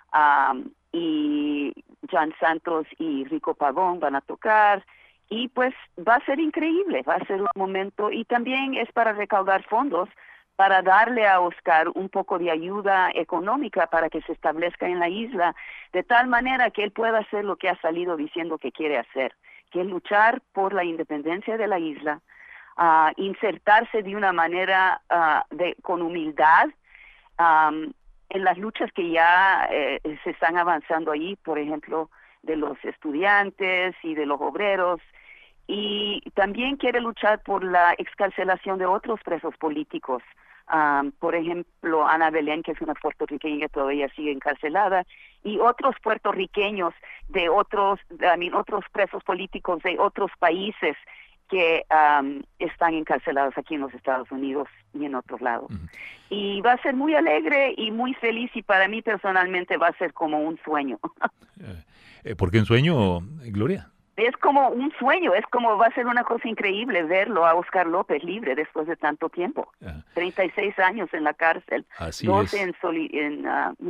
Speaker 5: y Jan Santos y Rico Pavón van a tocar, y pues va a ser increíble, va a ser un momento, y también es para recaudar fondos para darle a Óscar un poco de ayuda económica para que se establezca en la isla, de tal manera que él pueda hacer lo que ha salido diciendo que quiere hacer, que es luchar por la independencia de la isla, insertarse de una manera con humildad en las luchas que ya se están avanzando allí, por ejemplo, de los estudiantes y de los obreros, y también quiere luchar por la excarcelación de otros presos políticos. Por ejemplo, Ana Belén, que es una puertorriqueña que todavía sigue encarcelada, y otros puertorriqueños de otros presos políticos de otros países que están encarcelados aquí en los Estados Unidos y en otros lados. Uh-huh. Y va a ser muy alegre y muy feliz, y para mí personalmente va a ser como un sueño.
Speaker 2: ¿Por qué un sueño, Gloria?
Speaker 5: Es como un sueño, es como va a ser una cosa increíble verlo a Óscar López libre después de tanto tiempo. 36 años en la cárcel,
Speaker 2: Así
Speaker 5: 12
Speaker 2: es.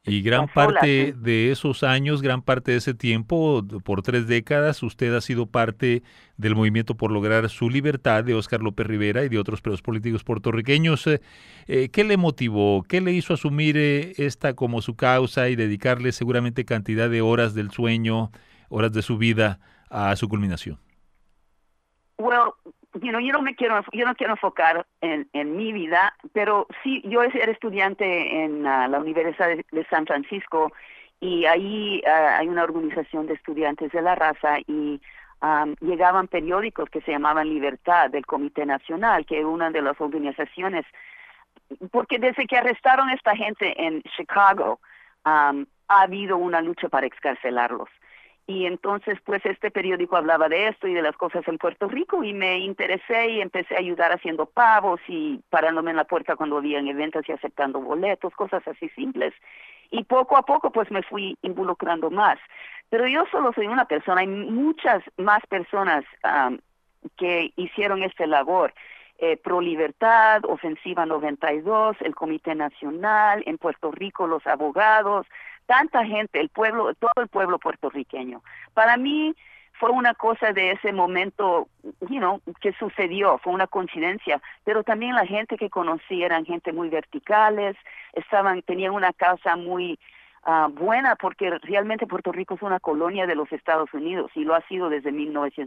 Speaker 2: Y gran parte de esos años, gran parte de ese tiempo, por 3 décadas, usted ha sido parte del movimiento por lograr su libertad de Óscar López Rivera y de otros presos políticos puertorriqueños. ¿Qué le motivó? ¿Qué le hizo asumir esta como su causa y dedicarle seguramente cantidad de horas del sueño, horas de su vida a su culminación?
Speaker 5: Well, yo no quiero enfocar en mi vida, pero sí, yo era estudiante en la Universidad de San Francisco y ahí hay una organización de estudiantes de la raza y llegaban periódicos que se llamaban Libertad del Comité Nacional, que es una de las organizaciones, porque desde que arrestaron a esta gente en Chicago, ha habido una lucha para excarcelarlos. Y entonces, pues, este periódico hablaba de esto y de las cosas en Puerto Rico y me interesé y empecé a ayudar haciendo pavos y parándome en la puerta cuando habían eventos y aceptando boletos, cosas así simples. Y poco a poco, pues, me fui involucrando más. Pero yo solo soy una persona, hay muchas más personas que hicieron esta labor. Pro Libertad, Ofensiva 92, el Comité Nacional, en Puerto Rico los abogados, tanta gente, el pueblo, todo el pueblo puertorriqueño. Para mí fue una cosa de ese momento, que sucedió, fue una coincidencia, pero también la gente que conocí eran gente muy verticales, tenían una causa muy buena, porque realmente Puerto Rico es una colonia de los Estados Unidos y lo ha sido desde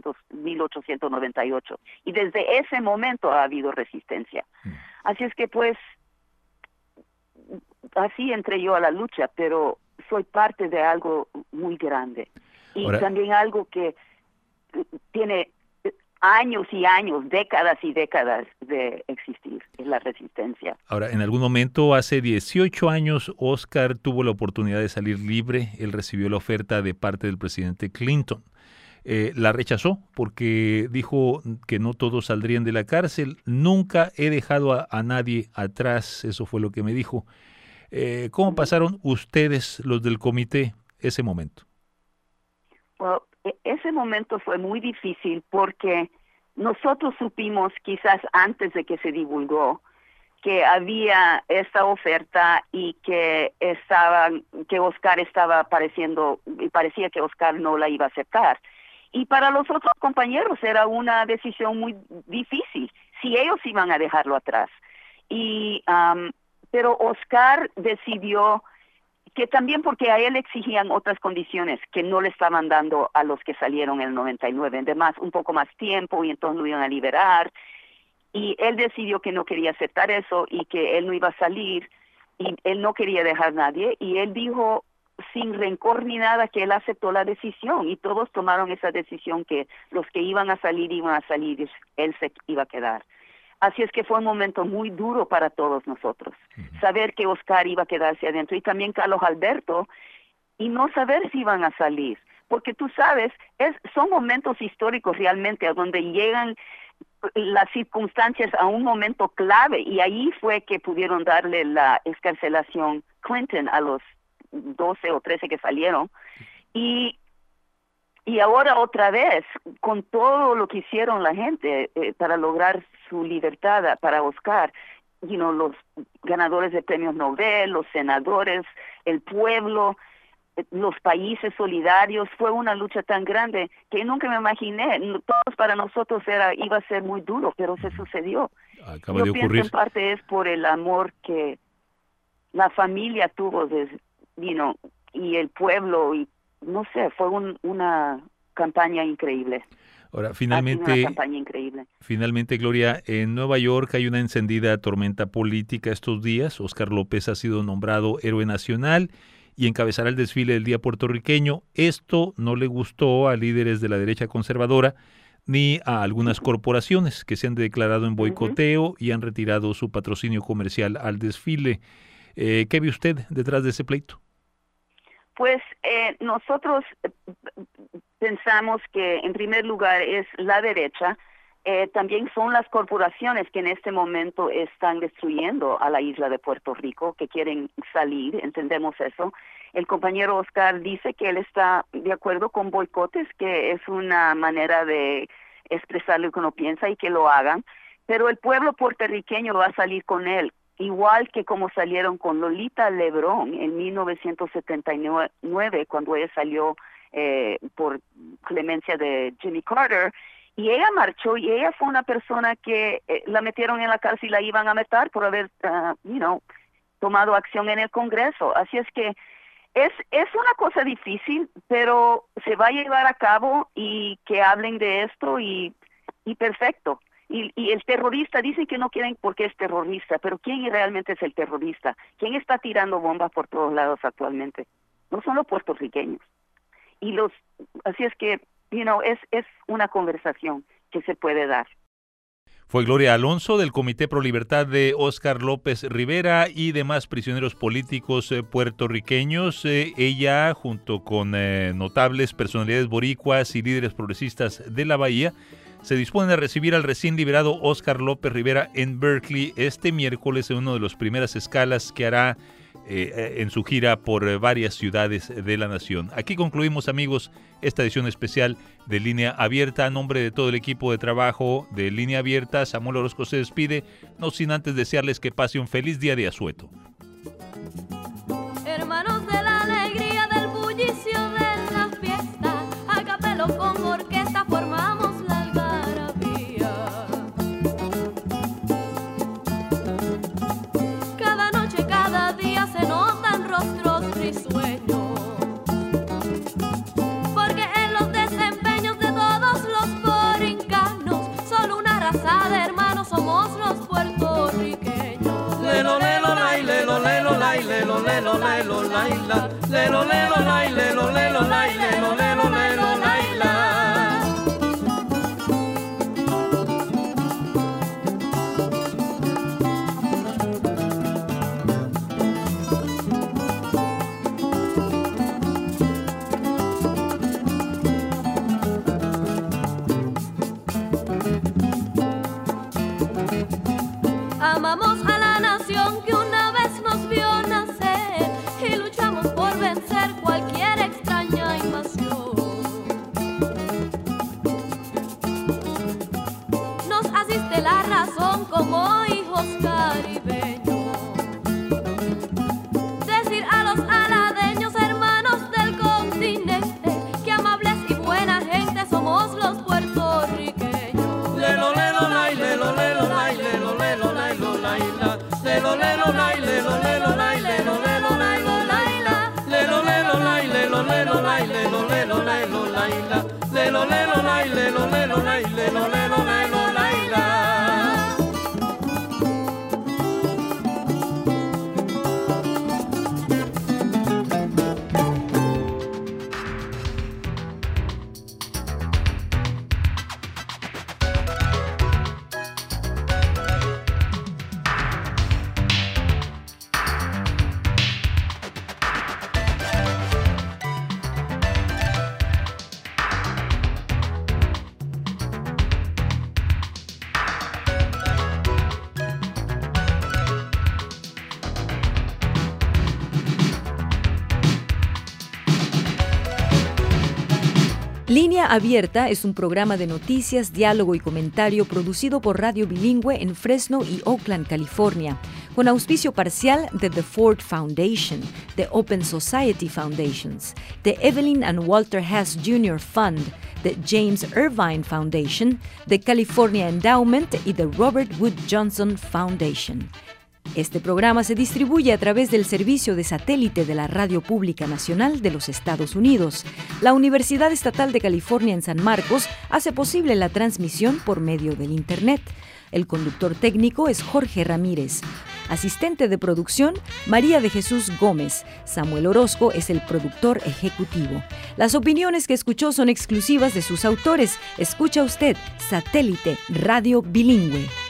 Speaker 5: 1898 y desde ese momento ha habido resistencia. Así es que pues así entré yo a la lucha, pero soy parte de algo muy grande y ahora, también algo que tiene años y años, décadas y décadas de existir, es la resistencia.
Speaker 2: Ahora, en algún momento, hace 18 años, Óscar tuvo la oportunidad de salir libre. Él recibió la oferta de parte del presidente Clinton. La rechazó porque dijo que no todos saldrían de la cárcel. Nunca he dejado a nadie atrás, eso fue lo que me dijo. ¿Cómo pasaron ustedes, los del comité, ese momento?
Speaker 5: Well, ese momento fue muy difícil porque nosotros supimos quizás antes de que se divulgó que había esta oferta y que Óscar estaba apareciendo y parecía que Óscar no la iba a aceptar. Y para los otros compañeros era una decisión muy difícil si ellos iban a dejarlo atrás. Pero Óscar decidió que también porque a él exigían otras condiciones que no le estaban dando a los que salieron en el 99, además un poco más tiempo y entonces lo iban a liberar, y él decidió que no quería aceptar eso y que él no iba a salir y él no quería dejar a nadie y él dijo sin rencor ni nada que él aceptó la decisión y todos tomaron esa decisión que los que iban a salir y él se iba a quedar. Así es que fue un momento muy duro para todos nosotros, saber que Óscar iba a quedarse adentro y también Carlos Alberto, y no saber si iban a salir, porque tú sabes, son momentos históricos realmente a donde llegan las circunstancias a un momento clave y ahí fue que pudieron darle la excarcelación Clinton a los 12 o 13 que salieron y ahora otra vez, con todo lo que hicieron la gente para lograr su libertad para Óscar, los ganadores de premios Nobel, los senadores, el pueblo, los países solidarios, fue una lucha tan grande que nunca me imaginé. Todos para nosotros iba a ser muy duro, pero se sucedió.
Speaker 2: Acaba de ocurrir.
Speaker 5: Pienso en parte es por el amor que la familia tuvo, y el pueblo, y no sé, fue una campaña increíble.
Speaker 2: Ahora, finalmente, Gloria, en Nueva York hay una encendida tormenta política estos días. Óscar López ha sido nombrado héroe nacional y encabezará el desfile del Día Puertorriqueño. Esto no le gustó a líderes de la derecha conservadora ni a algunas corporaciones que se han declarado en boicoteo y han retirado su patrocinio comercial al desfile. ¿Qué ve usted detrás de ese pleito?
Speaker 5: Pues nosotros pensamos que en primer lugar es la derecha, también son las corporaciones que en este momento están destruyendo a la isla de Puerto Rico, que quieren salir, entendemos eso. El compañero Óscar dice que él está de acuerdo con boicotes, que es una manera de expresar lo que uno piensa y que lo hagan, pero el pueblo puertorriqueño va a salir con él, igual que como salieron con Lolita Lebrón en 1979, cuando ella salió por clemencia de Jimmy Carter, y ella marchó, y ella fue una persona que la metieron en la cárcel y la iban a matar por haber, tomado acción en el Congreso. Así es que es una cosa difícil, pero se va a llevar a cabo, y que hablen de esto, y perfecto. Y el terrorista, dicen que no quieren porque es terrorista, pero ¿quién realmente es el terrorista? ¿Quién está tirando bombas por todos lados actualmente? No son los puertorriqueños. Así es que, es una conversación que se puede dar.
Speaker 2: Fue Gloria Alonso del Comité Pro Libertad de Óscar López Rivera y demás prisioneros políticos puertorriqueños. Ella, junto con notables personalidades boricuas y líderes progresistas de la Bahía, se disponen a recibir al recién liberado Óscar López Rivera en Berkeley este miércoles en una de las primeras escalas que hará en su gira por varias ciudades de la nación. Aquí concluimos, amigos, esta edición especial de Línea Abierta. A nombre de todo el equipo de trabajo de Línea Abierta, Samuel Orozco se despide, no sin antes desearles que pase un feliz día de asueto.
Speaker 6: Hermanos de la alegría, del bullicio de la fiesta, a capelo con orquesta formamos la algarabía. Cada noche, cada día se notan rostros risueños, porque en los desempeños de todos los borincanos, solo una raza de hermanos somos los puertorriqueños. Lelo, lelo, lai, lelo, lelo, lai, lelo, lelo, lelo, lai, la, lelo, lelo, lai, lelo, lelo, lai, lelo, lelo, lelo, lai, la. Amamos a la nación que una vez nos vio nacer y luchamos por vencer cualquier extraña invasión. Nos asiste la razón como hijos caribeños. Decir a los aladeños, hermanos del continente, que amables y buena gente somos los puertorriqueños. Lelo, lelo, lai, lelo, lelo, lai, lelo, lelo, lai, lo, lai, la. Lelo, lelo, lai, lelo, lelo, lai, lelo, lelo, lai, lo, lai, la. Lelo, lelo, lai, lelo, lelo, lai, lelo, lelo, lai, lo, lai, la. Lelo, lelo, lai, lelo, lelo, lai, lelo, lelo, lai, lo, lai, la.
Speaker 1: Línea Abierta es un programa de noticias, diálogo y comentario producido por Radio Bilingüe en Fresno y Oakland, California, con auspicio parcial de The Ford Foundation, The Open Society Foundations, The Evelyn and Walter Hess Jr. Fund, The James Irvine Foundation, The California Endowment y The Robert Wood Johnson Foundation. Este programa se distribuye a través del servicio de satélite de la Radio Pública Nacional de los Estados Unidos. La Universidad Estatal de California en San Marcos hace posible la transmisión por medio del Internet. El conductor técnico es Jorge Ramírez. Asistente de producción, María de Jesús Gómez. Samuel Orozco es el productor ejecutivo. Las opiniones que escuchó son exclusivas de sus autores. Escucha usted Satélite Radio Bilingüe.